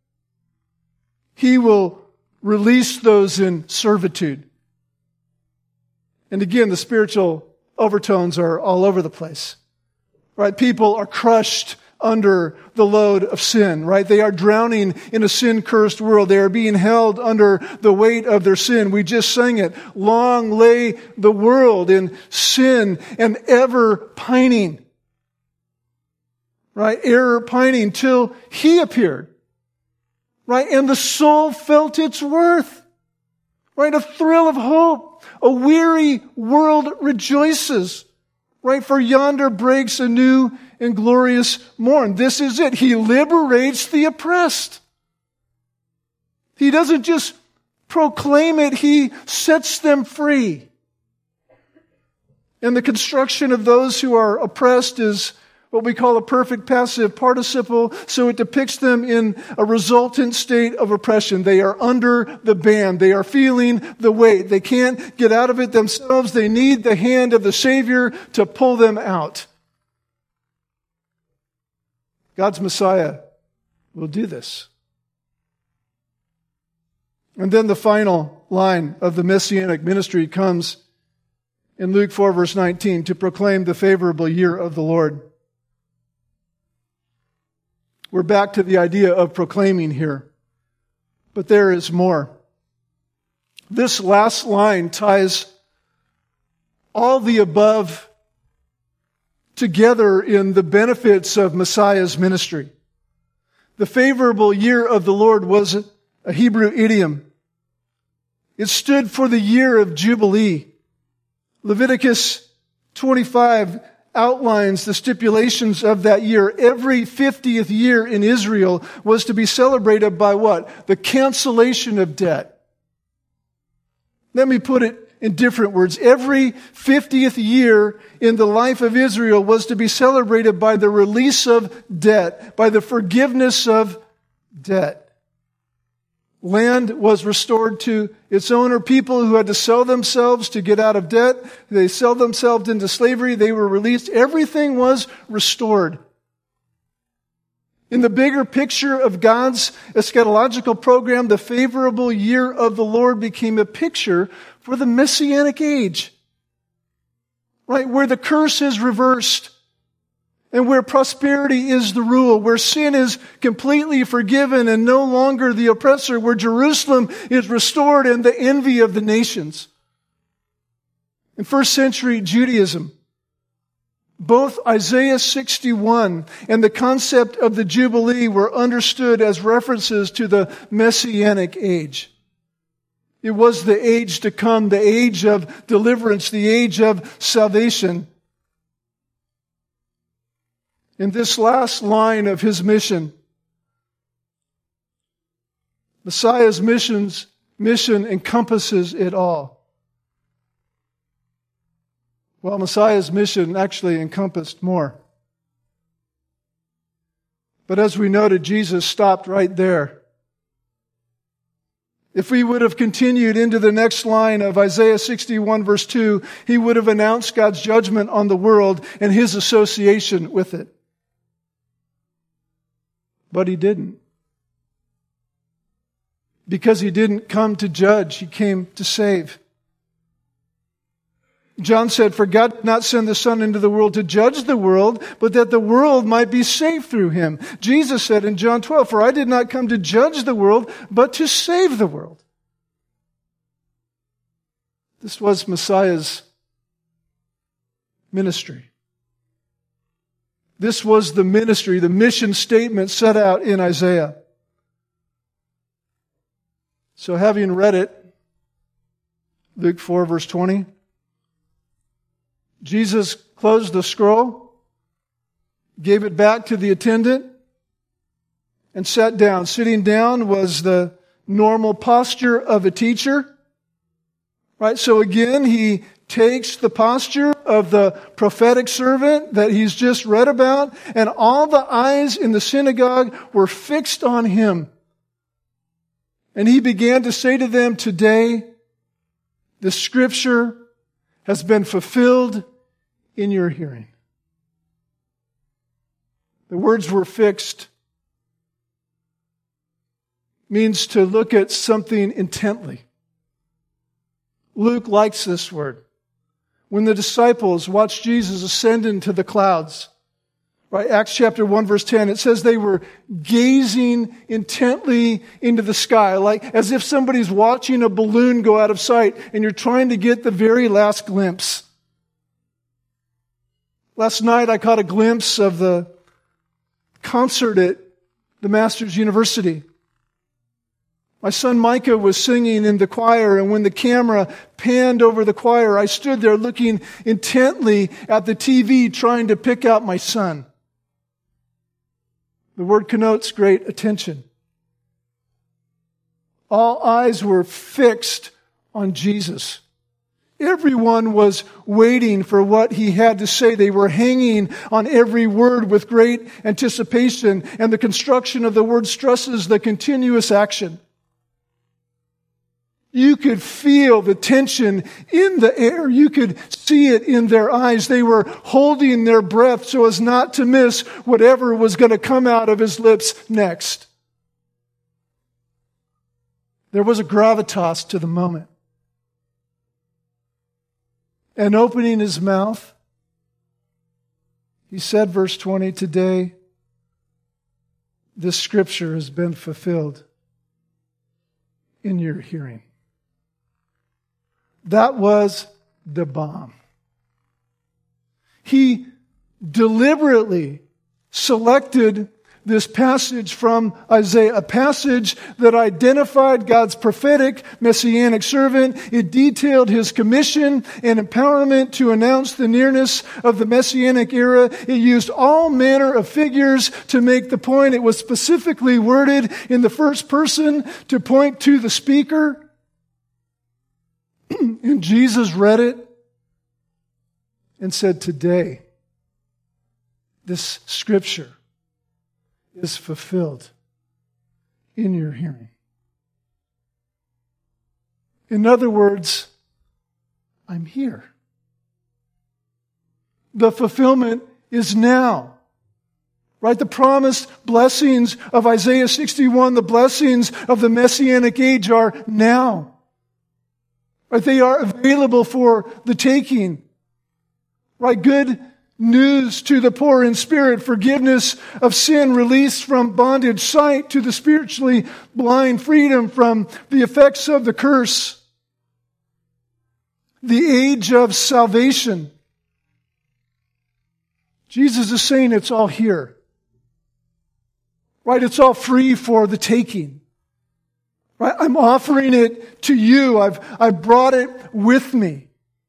He will release those in servitude. And again, the spiritual overtones are all over the place. Right? People are crushed under the load of sin, right? They are drowning in a sin-cursed world. They are being held under the weight of their sin. We just sang it. Long lay the world in sin and ever pining. Right? Ever pining till He appeared. Right? And the soul felt its worth. Right? A thrill of hope. A weary world rejoices. Right? For yonder breaks a new and glorious morn. This is it. He liberates the oppressed. He doesn't just proclaim it. He sets them free. And the construction of those who are oppressed is what we call a perfect passive participle, so it depicts them in a resultant state of oppression. They are under the ban. They are feeling the weight. They can't get out of it themselves. They need the hand of the Savior to pull them out. God's Messiah will do this. And then the final line of the Messianic ministry comes in Luke four, verse nineteen, to proclaim the favorable year of the Lord. We're back to the idea of proclaiming here. But there is more. This last line ties all the above together in the benefits of Messiah's ministry. The favorable year of the Lord was a Hebrew idiom. It stood for the year of Jubilee. Leviticus twenty-five outlines the stipulations of that year. Every fiftieth year in Israel was to be celebrated by what? The cancellation of debt. Let me put it in different words. Every fiftieth year in the life of Israel was to be celebrated by the release of debt, by the forgiveness of debt. Land was restored to its owner. People who had to sell themselves to get out of debt, they sold themselves into slavery, they were released. Everything was restored. In the bigger picture of God's eschatological program, the favorable year of the Lord became a picture for the Messianic age. Right? Where the curse is reversed. And where prosperity is the rule, where sin is completely forgiven and no longer the oppressor, where Jerusalem is restored and the envy of the nations. In first century Judaism, both Isaiah sixty-one and the concept of the Jubilee were understood as references to the Messianic age. It was the age to come, the age of deliverance, the age of salvation. In this last line of His mission, Messiah's missions, mission encompasses it all. Well, Messiah's mission actually encompassed more. But as we noted, Jesus stopped right there. If we would have continued into the next line of Isaiah sixty-one verse two, he would have announced God's judgment on the world and his association with it. But he didn't. Because he didn't come to judge, he came to save. John said, "For God did not send the Son into the world to judge the world, but that the world might be saved through him." Jesus said in John twelve, "For I did not come to judge the world, but to save the world." This was Messiah's ministry. This was the ministry, the mission statement set out in Isaiah. So having read it, Luke four verse twenty, Jesus closed the scroll, gave it back to the attendant, and sat down. Sitting down was the normal posture of a teacher. Right? So again, he takes the posture of the prophetic servant that he's just read about, and all the eyes in the synagogue were fixed on him. And he began to say to them, "Today, the scripture has been fulfilled in your hearing." The words "were fixed" means to look at something intently. Luke likes this word. When the disciples watched Jesus ascend into the clouds, right? Acts chapter one verse ten, it says they were gazing intently into the sky, like as if somebody's watching a balloon go out of sight and you're trying to get the very last glimpse. Last night I caught a glimpse of the concert at the Masters University. My son Micah was singing in the choir, and when the camera panned over the choir, I stood there looking intently at the T V trying to pick out my son. The word connotes great attention. All eyes were fixed on Jesus. Everyone was waiting for what he had to say. They were hanging on every word with great anticipation, and the construction of the word stresses the continuous action. You could feel the tension in the air. You could see it in their eyes. They were holding their breath so as not to miss whatever was going to come out of his lips next. There was a gravitas to the moment. And opening his mouth, he said, verse twenty, "Today, this scripture has been fulfilled in your hearing." That was the bomb. He deliberately selected this passage from Isaiah, a passage that identified God's prophetic messianic servant. It detailed his commission and empowerment to announce the nearness of the messianic era. It used all manner of figures to make the point. It was specifically worded in the first person to point to the speaker. And Jesus read it and said, "Today, this scripture is fulfilled in your hearing." In other words, I'm here. The fulfillment is now. Right? The promised blessings of Isaiah sixty-one, the blessings of the Messianic age are now. Right? They are available for the taking. Right? Good news to the poor in spirit, forgiveness of sin, release from bondage, sight to the spiritually blind, freedom from the effects of the curse. The age of salvation. Jesus is saying it's all here. Right? It's all free for the taking. Right? I'm offering it to you. I've, I've brought it with me.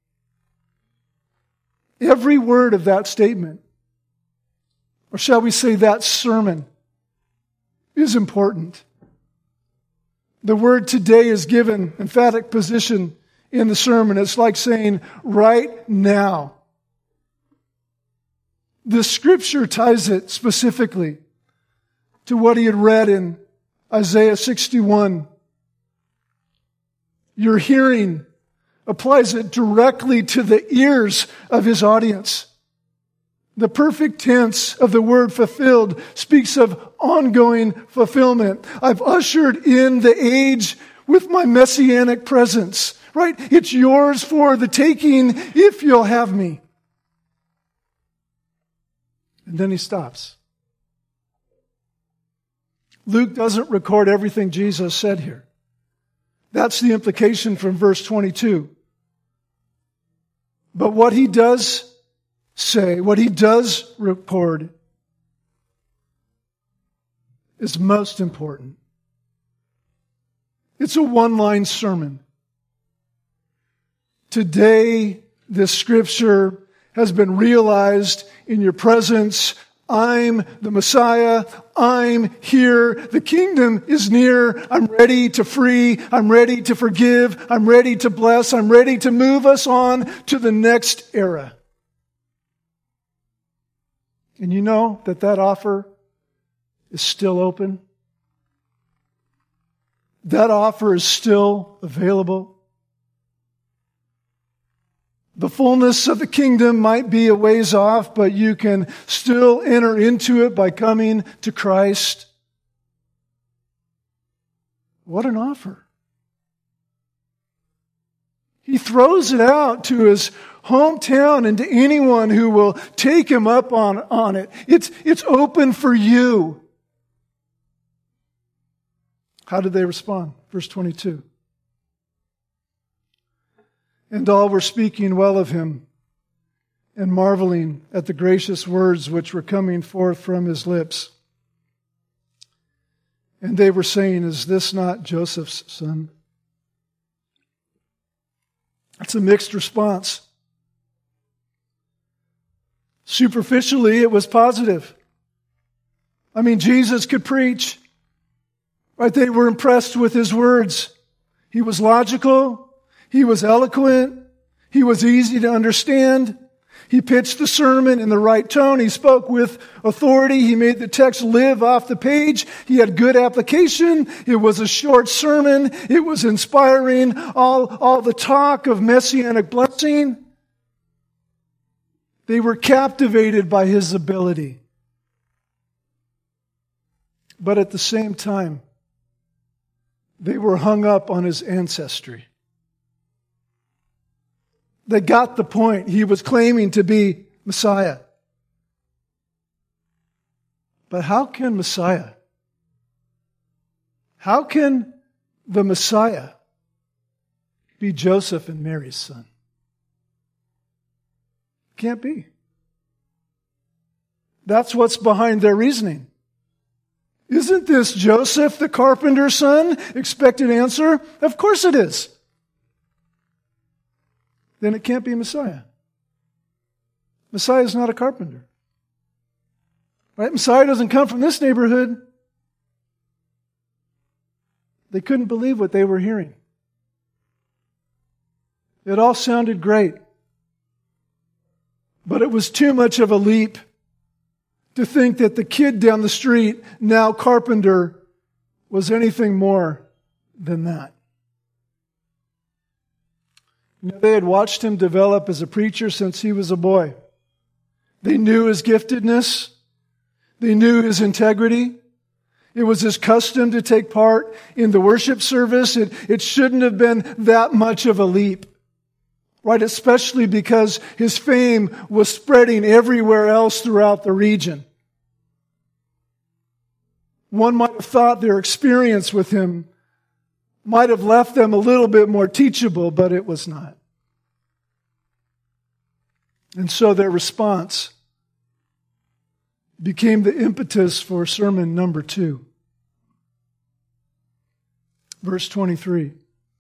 Every word of that statement, or shall we say that sermon, is important. The word "today" is given emphatic position in the sermon. It's like saying right now. The scripture ties it specifically to what he had read in Isaiah sixty-one. Your hearing applies it directly to the ears of his audience. The perfect tense of the word fulfilled speaks of ongoing fulfillment. I've ushered in the age with my messianic presence, right? It's yours for the taking if you'll have me. And then he stops. Luke doesn't record everything Jesus said here. That's the implication from verse twenty-two. But what he does say, what he does record, is most important. It's a one-line sermon. Today, this scripture has been realized in your presence. I'm the Messiah. I'm here. The kingdom is near. I'm ready to free. I'm ready to forgive. I'm ready to bless. I'm ready to move us on to the next era. And you know that that offer is still open. That offer is still available. The fullness of the kingdom might be a ways off, but you can still enter into it by coming to Christ. What an offer. He throws it out to his hometown and to anyone who will take him up on, on it. It's, it's open for you. How did they respond? Verse twenty-two. And all were speaking well of him and marveling at the gracious words which were coming forth from his lips. And they were saying, is this not Joseph's son? It's a mixed response. Superficially, it was positive. I mean, Jesus could preach. Right? They were impressed with his words. He was logical. He was eloquent. He was easy to understand. He pitched the sermon in the right tone. He spoke with authority. He made the text live off the page. He had good application. It was a short sermon. It was inspiring. All, all the talk of messianic blessing. They were captivated by his ability. But at the same time, they were hung up on his ancestry. They got the point. He was claiming to be Messiah. But how can Messiah, how can the Messiah be Joseph and Mary's son? Can't be. That's what's behind their reasoning. Isn't this Joseph, the carpenter's son? Expected answer. Of course it is. Then it can't be Messiah. Messiah is not a carpenter. Right? Messiah doesn't come from this neighborhood. They couldn't believe what they were hearing. It all sounded great. But it was too much of a leap to think that the kid down the street, now carpenter, was anything more than that. You know, they had watched him develop as a preacher since he was a boy. They knew his giftedness. They knew his integrity. It was his custom to take part in the worship service. It, it shouldn't have been that much of a leap. Right? Especially because his fame was spreading everywhere else throughout the region. One might have thought their experience with him might have left them a little bit more teachable, but it was not. And so their response became the impetus for sermon number two. Verse twenty-three.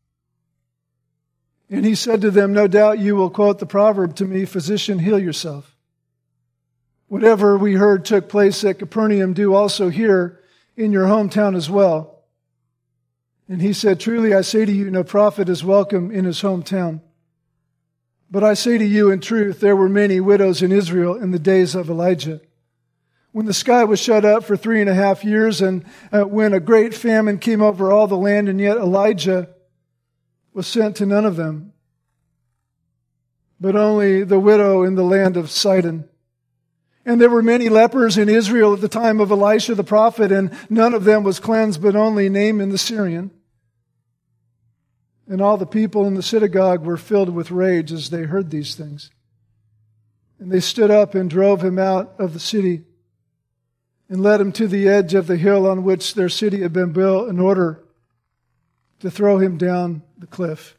And he said to them, no doubt you will quote the proverb to me, physician, heal yourself. Whatever we heard took place at Capernaum, do also here in your hometown as well. And he said, truly I say to you, no prophet is welcome in his hometown. But I say to you in truth, there were many widows in Israel in the days of Elijah, when the sky was shut up for three and a half years, and uh, when a great famine came over all the land, and yet Elijah was sent to none of them, but only the widow in the land of Sidon. And there were many lepers in Israel at the time of Elisha the prophet, and none of them was cleansed, but only Naaman the Syrian. And all the people in the synagogue were filled with rage as they heard these things. And they stood up and drove him out of the city, and led him to the edge of the hill on which their city had been built, in order to throw him down the cliff.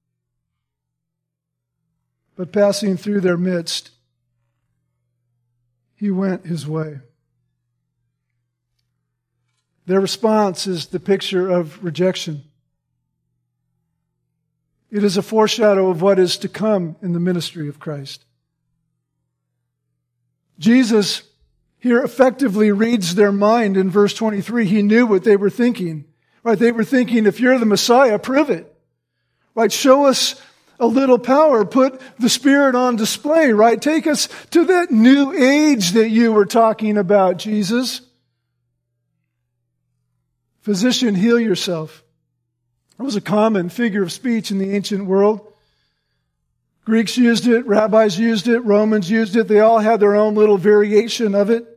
But passing through their midst, he went his way. Their response is the picture of rejection. It is a foreshadow of what is to come in the ministry of Christ. Jesus here effectively reads their mind in verse twenty-three. He knew what they were thinking. Right? They were thinking, if you're the Messiah, prove it. Right? Show us a little power. Put the Spirit on display. Right? Take us to that new age that you were talking about, Jesus. Physician, heal yourself. It was a common figure of speech in the ancient world. Greeks used it, rabbis used it, Romans used it. They all had their own little variation of it.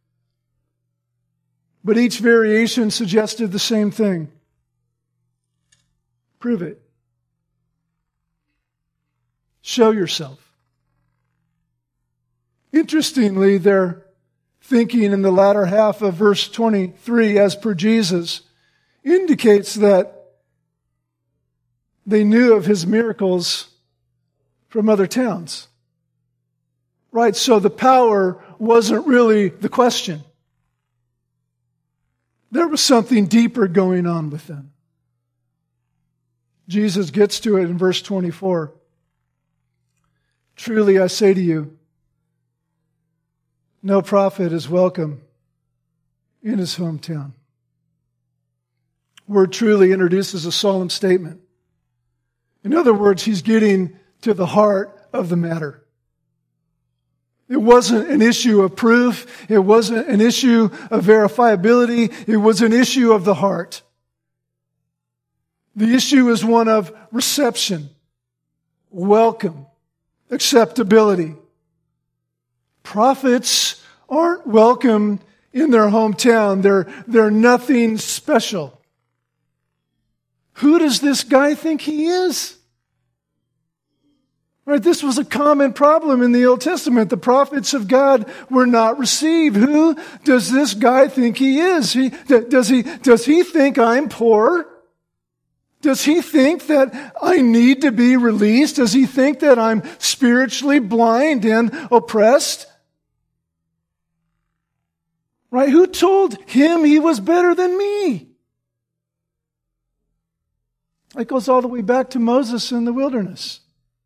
But each variation suggested the same thing. Prove it. Show yourself. Interestingly, their thinking in the latter half of verse twenty-three, as per Jesus, indicates that they knew of his miracles from other towns. Right? So the power wasn't really the question. There was something deeper going on with them. Jesus gets to it in verse twenty-four. Truly I say to you, no prophet is welcome in his hometown. Word truly introduces a solemn statement. In other words, he's getting to the heart of the matter. It wasn't an issue of proof. It wasn't an issue of verifiability. It was an issue of the heart. The issue is one of reception, welcome, acceptability. Prophets aren't welcome in their hometown. They're, they're nothing special. Who does this guy think he is? Right, this was a common problem in the Old Testament. The prophets of God were not received. Who does this guy think he is? He, does he, does he think I'm poor? Does he think that I need to be released? Does he think that I'm spiritually blind and oppressed? Right, who told him he was better than me? It goes all the way back to Moses in the wilderness.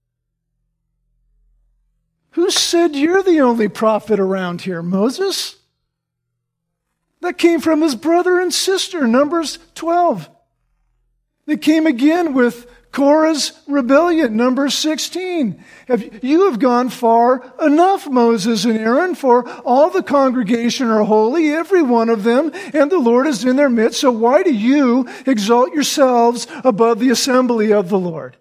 Who said you're the only prophet around here, Moses? That came from his brother and sister, Numbers twelve. They came again with Korah's rebellion, Numbers sixteen. Have, you have gone far enough, Moses and Aaron, for all the congregation are holy, every one of them, and the Lord is in their midst. So why do you exalt yourselves above the assembly of the Lord?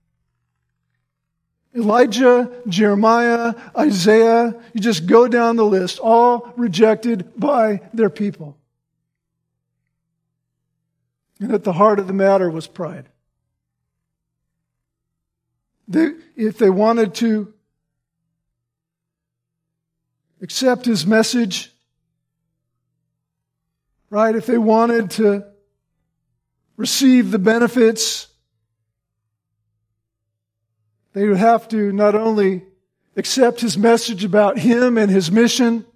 Elijah, Jeremiah, Isaiah, you just go down the list, all rejected by their people. And at the heart of the matter was pride. They, if they wanted to accept his message, right, if they wanted to receive the benefits, they would have to not only accept his message about him and his mission,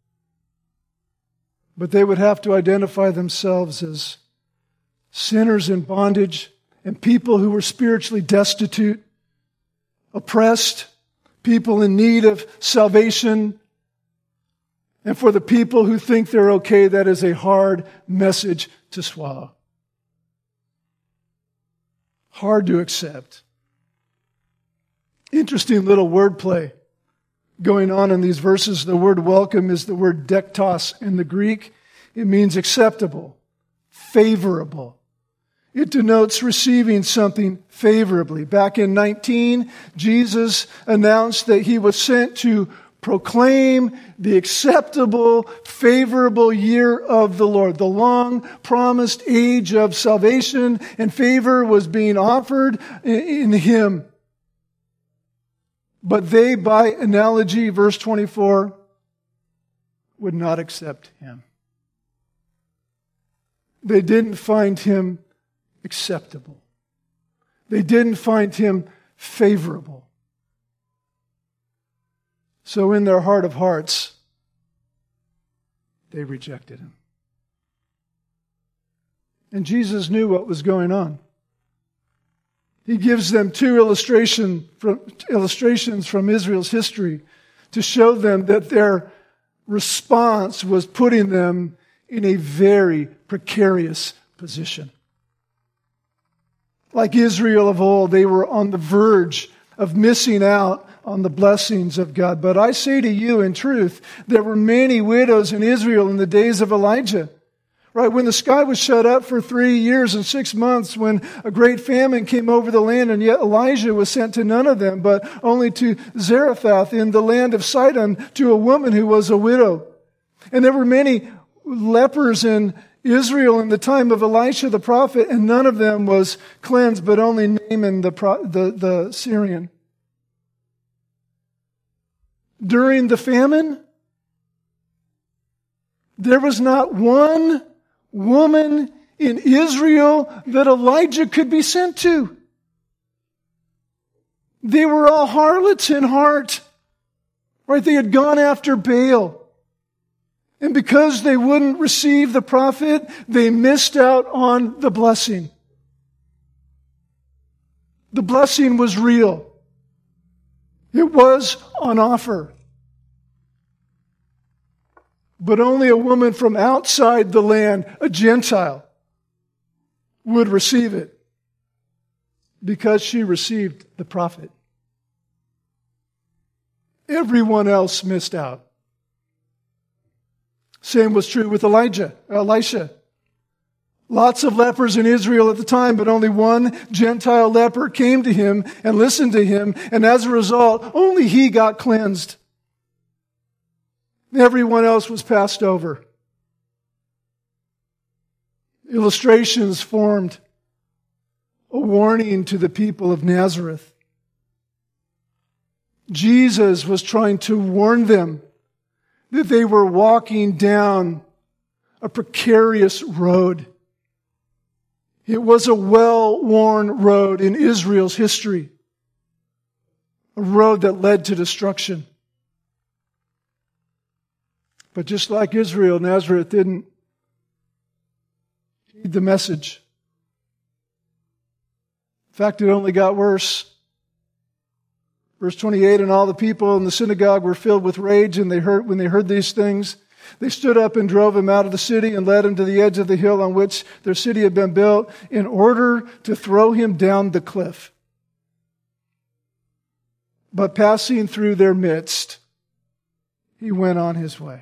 but they would have to identify themselves as sinners in bondage and people who were spiritually destitute, oppressed, people in need of salvation. And for the people who think they're okay, that is a hard message to swallow. Hard to accept. Interesting little wordplay going on in these verses. The word welcome is the word dektos in the Greek. It means acceptable, favorable. It denotes receiving something favorably. Back in nineteen, Jesus announced that he was sent to proclaim the acceptable, favorable year of the Lord. The long-promised age of salvation and favor was being offered in him. But they, by analogy, verse twenty-four, would not accept him. They didn't find him acceptable. They didn't find him favorable. So in their heart of hearts, they rejected him. And Jesus knew what was going on. He gives them two illustration from, illustrations from Israel's history to show them that their response was putting them in a very precarious position. Like Israel of old, they were on the verge of missing out on the blessings of God. But I say to you, in truth, there were many widows in Israel in the days of Elijah. Right, when the sky was shut up for three years and six months, when a great famine came over the land, and yet Elijah was sent to none of them, but only to Zarephath in the land of Sidon, to a woman who was a widow. And there were many lepers in Israel in the time of Elisha the prophet, and none of them was cleansed, but only Naaman the, the, the Syrian. During the famine, there was not one woman in Israel that Elijah could be sent to. They were all harlots in heart. Right? They had gone after Baal. And because they wouldn't receive the prophet, they missed out on the blessing. The blessing was real. It was on offer. But only a woman from outside the land, a Gentile, would receive it because she received the prophet. Everyone else missed out. Same was true with Elijah, Elisha. Lots of lepers in Israel at the time, but only one Gentile leper came to him and listened to him, and as a result, only he got cleansed. Everyone else was passed over. Illustrations formed a warning to the people of Nazareth. Jesus was trying to warn them that they were walking down a precarious road. It was a well-worn road in Israel's history, a road that led to destruction. But just like Israel, Nazareth didn't heed the message. In fact, it only got worse. Verse twenty-eight, and all the people in the synagogue were filled with rage, and they heard when they heard these things, they stood up and drove him out of the city and led him to the edge of the hill on which their city had been built in order to throw him down the cliff. But passing through their midst, he went on his way.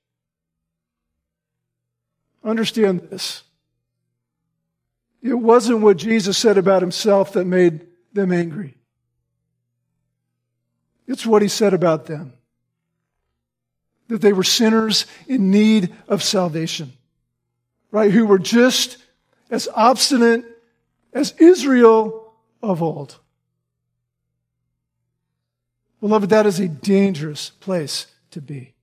Understand this. It wasn't what Jesus said about himself that made them angry. It's what he said about them. That they were sinners in need of salvation. Right? Who were just as obstinate as Israel of old. Beloved, that is a dangerous place to be.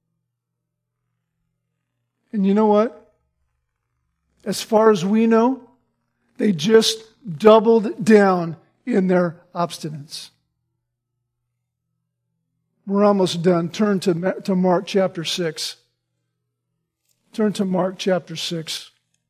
And you know what? As far as we know, they just doubled down in their obstinance. We're almost done. Turn to, to Mark chapter six. Turn to Mark chapter six.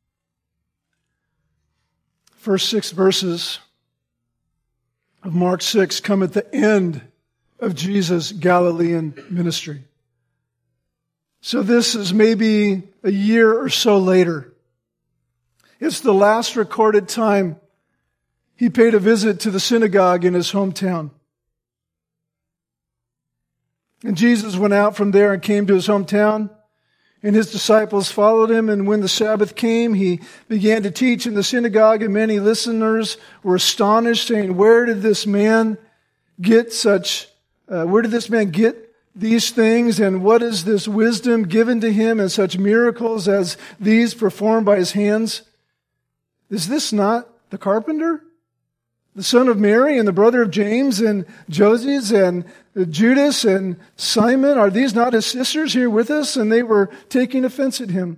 First six verses of Mark six come at the end of Jesus' Galilean ministry. So this is maybe a year or so later. It's the last recorded time he paid a visit to the synagogue in his hometown. And Jesus went out from there and came to his hometown, and his disciples followed him. And when the Sabbath came, he began to teach in the synagogue, and many listeners were astonished, saying, "Where did this man get such, uh, where did this man get these things? And what is this wisdom given to him, and such miracles as these performed by his hands? Is this not the carpenter, the son of Mary, and the brother of James and Joses and Judas and Simon? Are these not his sisters here with us?" And they were taking offense at him.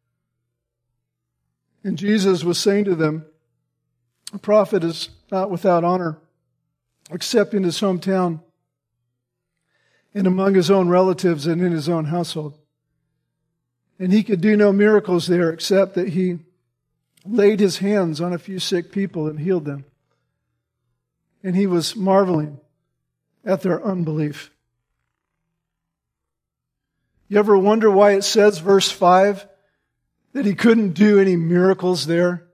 And Jesus was saying to them, "A prophet is not without honor, except in his hometown and among his own relatives and in his own household." And he could do no miracles there except that he laid his hands on a few sick people and healed them. And he was marveling at their unbelief. You ever wonder why it says, verse five, that he couldn't do any miracles there?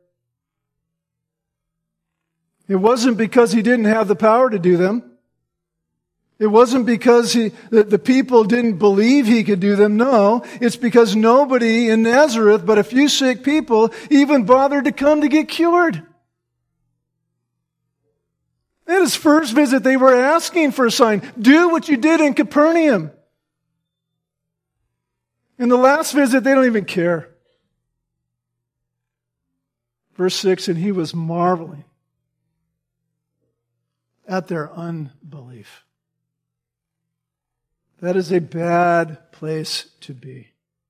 It wasn't because he didn't have the power to do them. It wasn't because he, the, the people didn't believe he could do them. No, it's because nobody in Nazareth but a few sick people even bothered to come to get cured. At his first visit, they were asking for a sign. Do what you did in Capernaum. In the last visit, they don't even care. Verse six, and he was marveling at their unbelief. That is a bad place to be.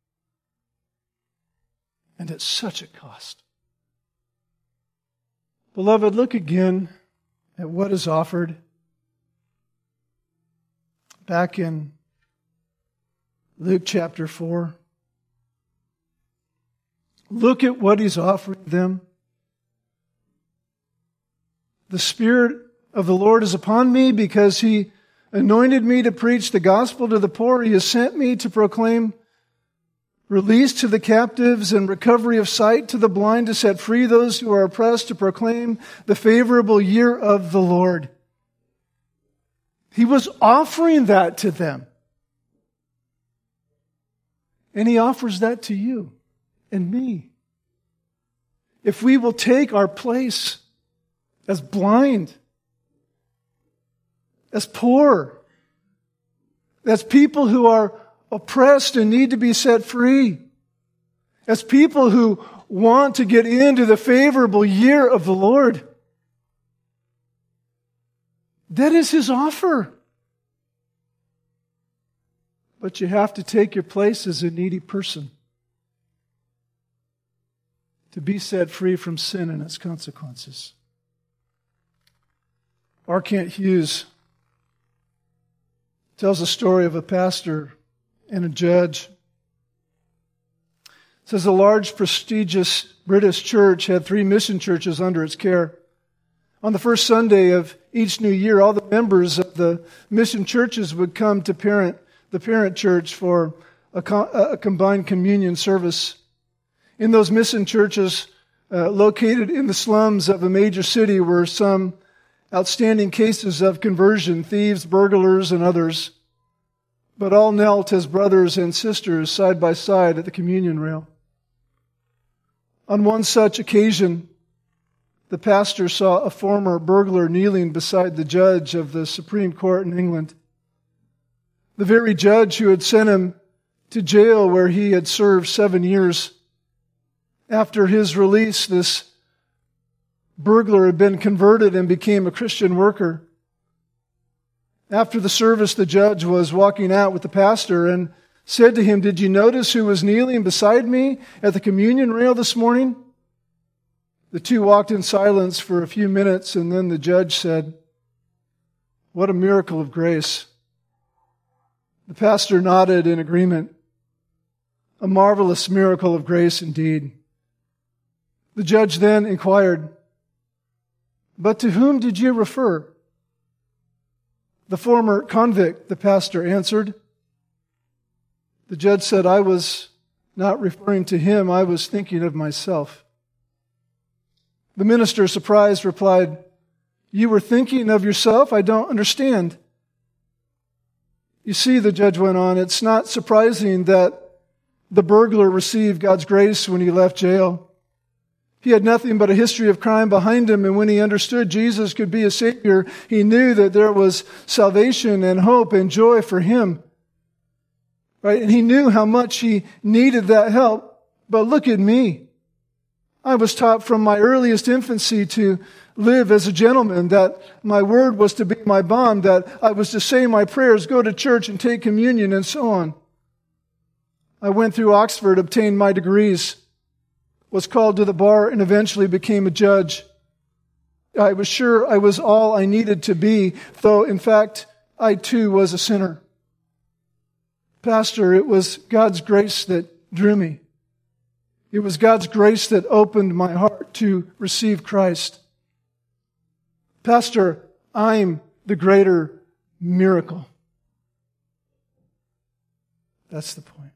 And at such a cost. Beloved, look again at what is offered back in Luke chapter four. Look at what he's offering them. The Spirit of the Lord is upon me because he anointed me to preach the gospel to the poor. He has sent me to proclaim release to the captives and recovery of sight to the blind, to set free those who are oppressed, to proclaim the favorable year of the Lord. He was offering that to them. And he offers that to you and me. If we will take our place as blind, as poor, as people who are oppressed and need to be set free, as people who want to get into the favorable year of the Lord. That is his offer. But you have to take your place as a needy person to be set free from sin and its consequences. R. Kent Hughes tells a story of a pastor and a judge. It says a large, prestigious British church had three mission churches under its care. On the first Sunday of each new year, all the members of the mission churches would come to parent, the parent church for a, a combined communion service. In those mission churches, uh, located in the slums of a major city, were some outstanding cases of conversion, thieves, burglars, and others. But all knelt as brothers and sisters side by side at the communion rail. On one such occasion, the pastor saw a former burglar kneeling beside the judge of the Supreme Court in England. The very judge who had sent him to jail where he had served seven years. After his release, this burglar had been converted and became a Christian worker. After the service, the judge was walking out with the pastor and said to him, "Did you notice who was kneeling beside me at the communion rail this morning?" The two walked in silence for a few minutes, and then the judge said, "What a miracle of grace." The pastor nodded in agreement. A marvelous miracle of grace indeed. The judge then inquired, "But to whom did you refer?" "The former convict," the pastor answered. The judge said, "I was not referring to him, I was thinking of myself." The minister, surprised, replied, "You were thinking of yourself? I don't understand." You see, the judge went on, it's not surprising that the burglar received God's grace when he left jail. He had nothing but a history of crime behind him, and when he understood Jesus could be a Savior, he knew that there was salvation and hope and joy for him. Right? And he knew how much he needed that help. But look at me. I was taught from my earliest infancy to live as a gentleman, that my word was to be my bond, that I was to say my prayers, go to church and take communion, and so on. I went through Oxford, obtained my degrees, was called to the bar, and eventually became a judge. I was sure I was all I needed to be, though in fact I too was a sinner. Pastor, it was God's grace that drew me. It was God's grace that opened my heart to receive Christ. Pastor, I'm the greater miracle. That's the point.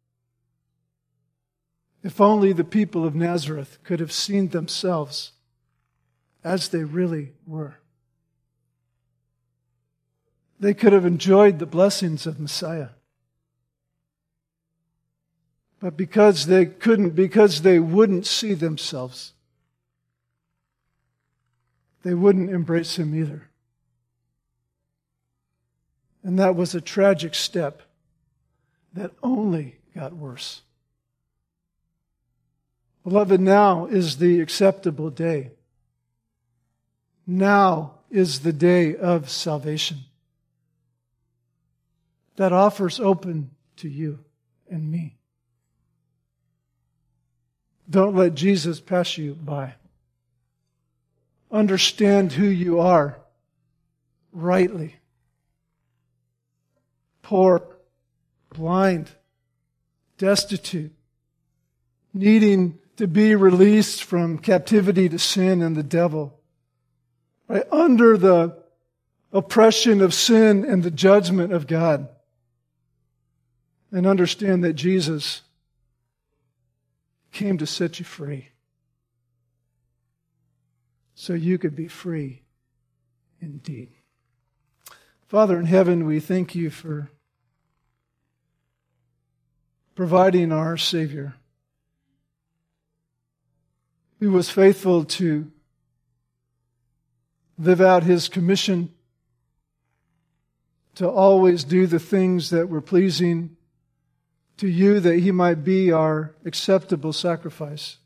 If only the people of Nazareth could have seen themselves as they really were. They could have enjoyed the blessings of Messiah. But because they couldn't, because they wouldn't see themselves, they wouldn't embrace Him either. And that was a tragic step that only got worse. Beloved, now is the acceptable day. Now is the day of salvation that offers open to you and me. Don't let Jesus pass you by. Understand who you are rightly. Poor, blind, destitute, needing to be released from captivity to sin and the devil. Right? Under the oppression of sin and the judgment of God. And understand that Jesus came to set you free. So you could be free indeed. Father in heaven, we thank you for providing our Savior, who was faithful to live out His commission, to always do the things that were pleasing to you, that He might be our acceptable sacrifice.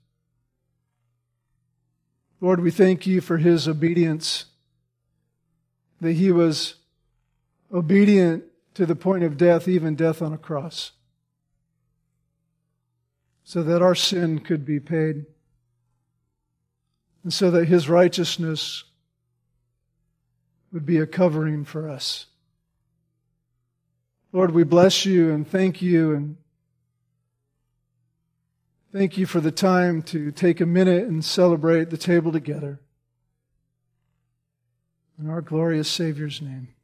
Lord, we thank you for His obedience, that He was obedient to the point of death, even death on a cross, so that our sin could be paid, and so that His righteousness would be a covering for us. Lord, we bless you and thank you, and thank you for the time to take a minute and celebrate the table together. In our glorious Savior's name.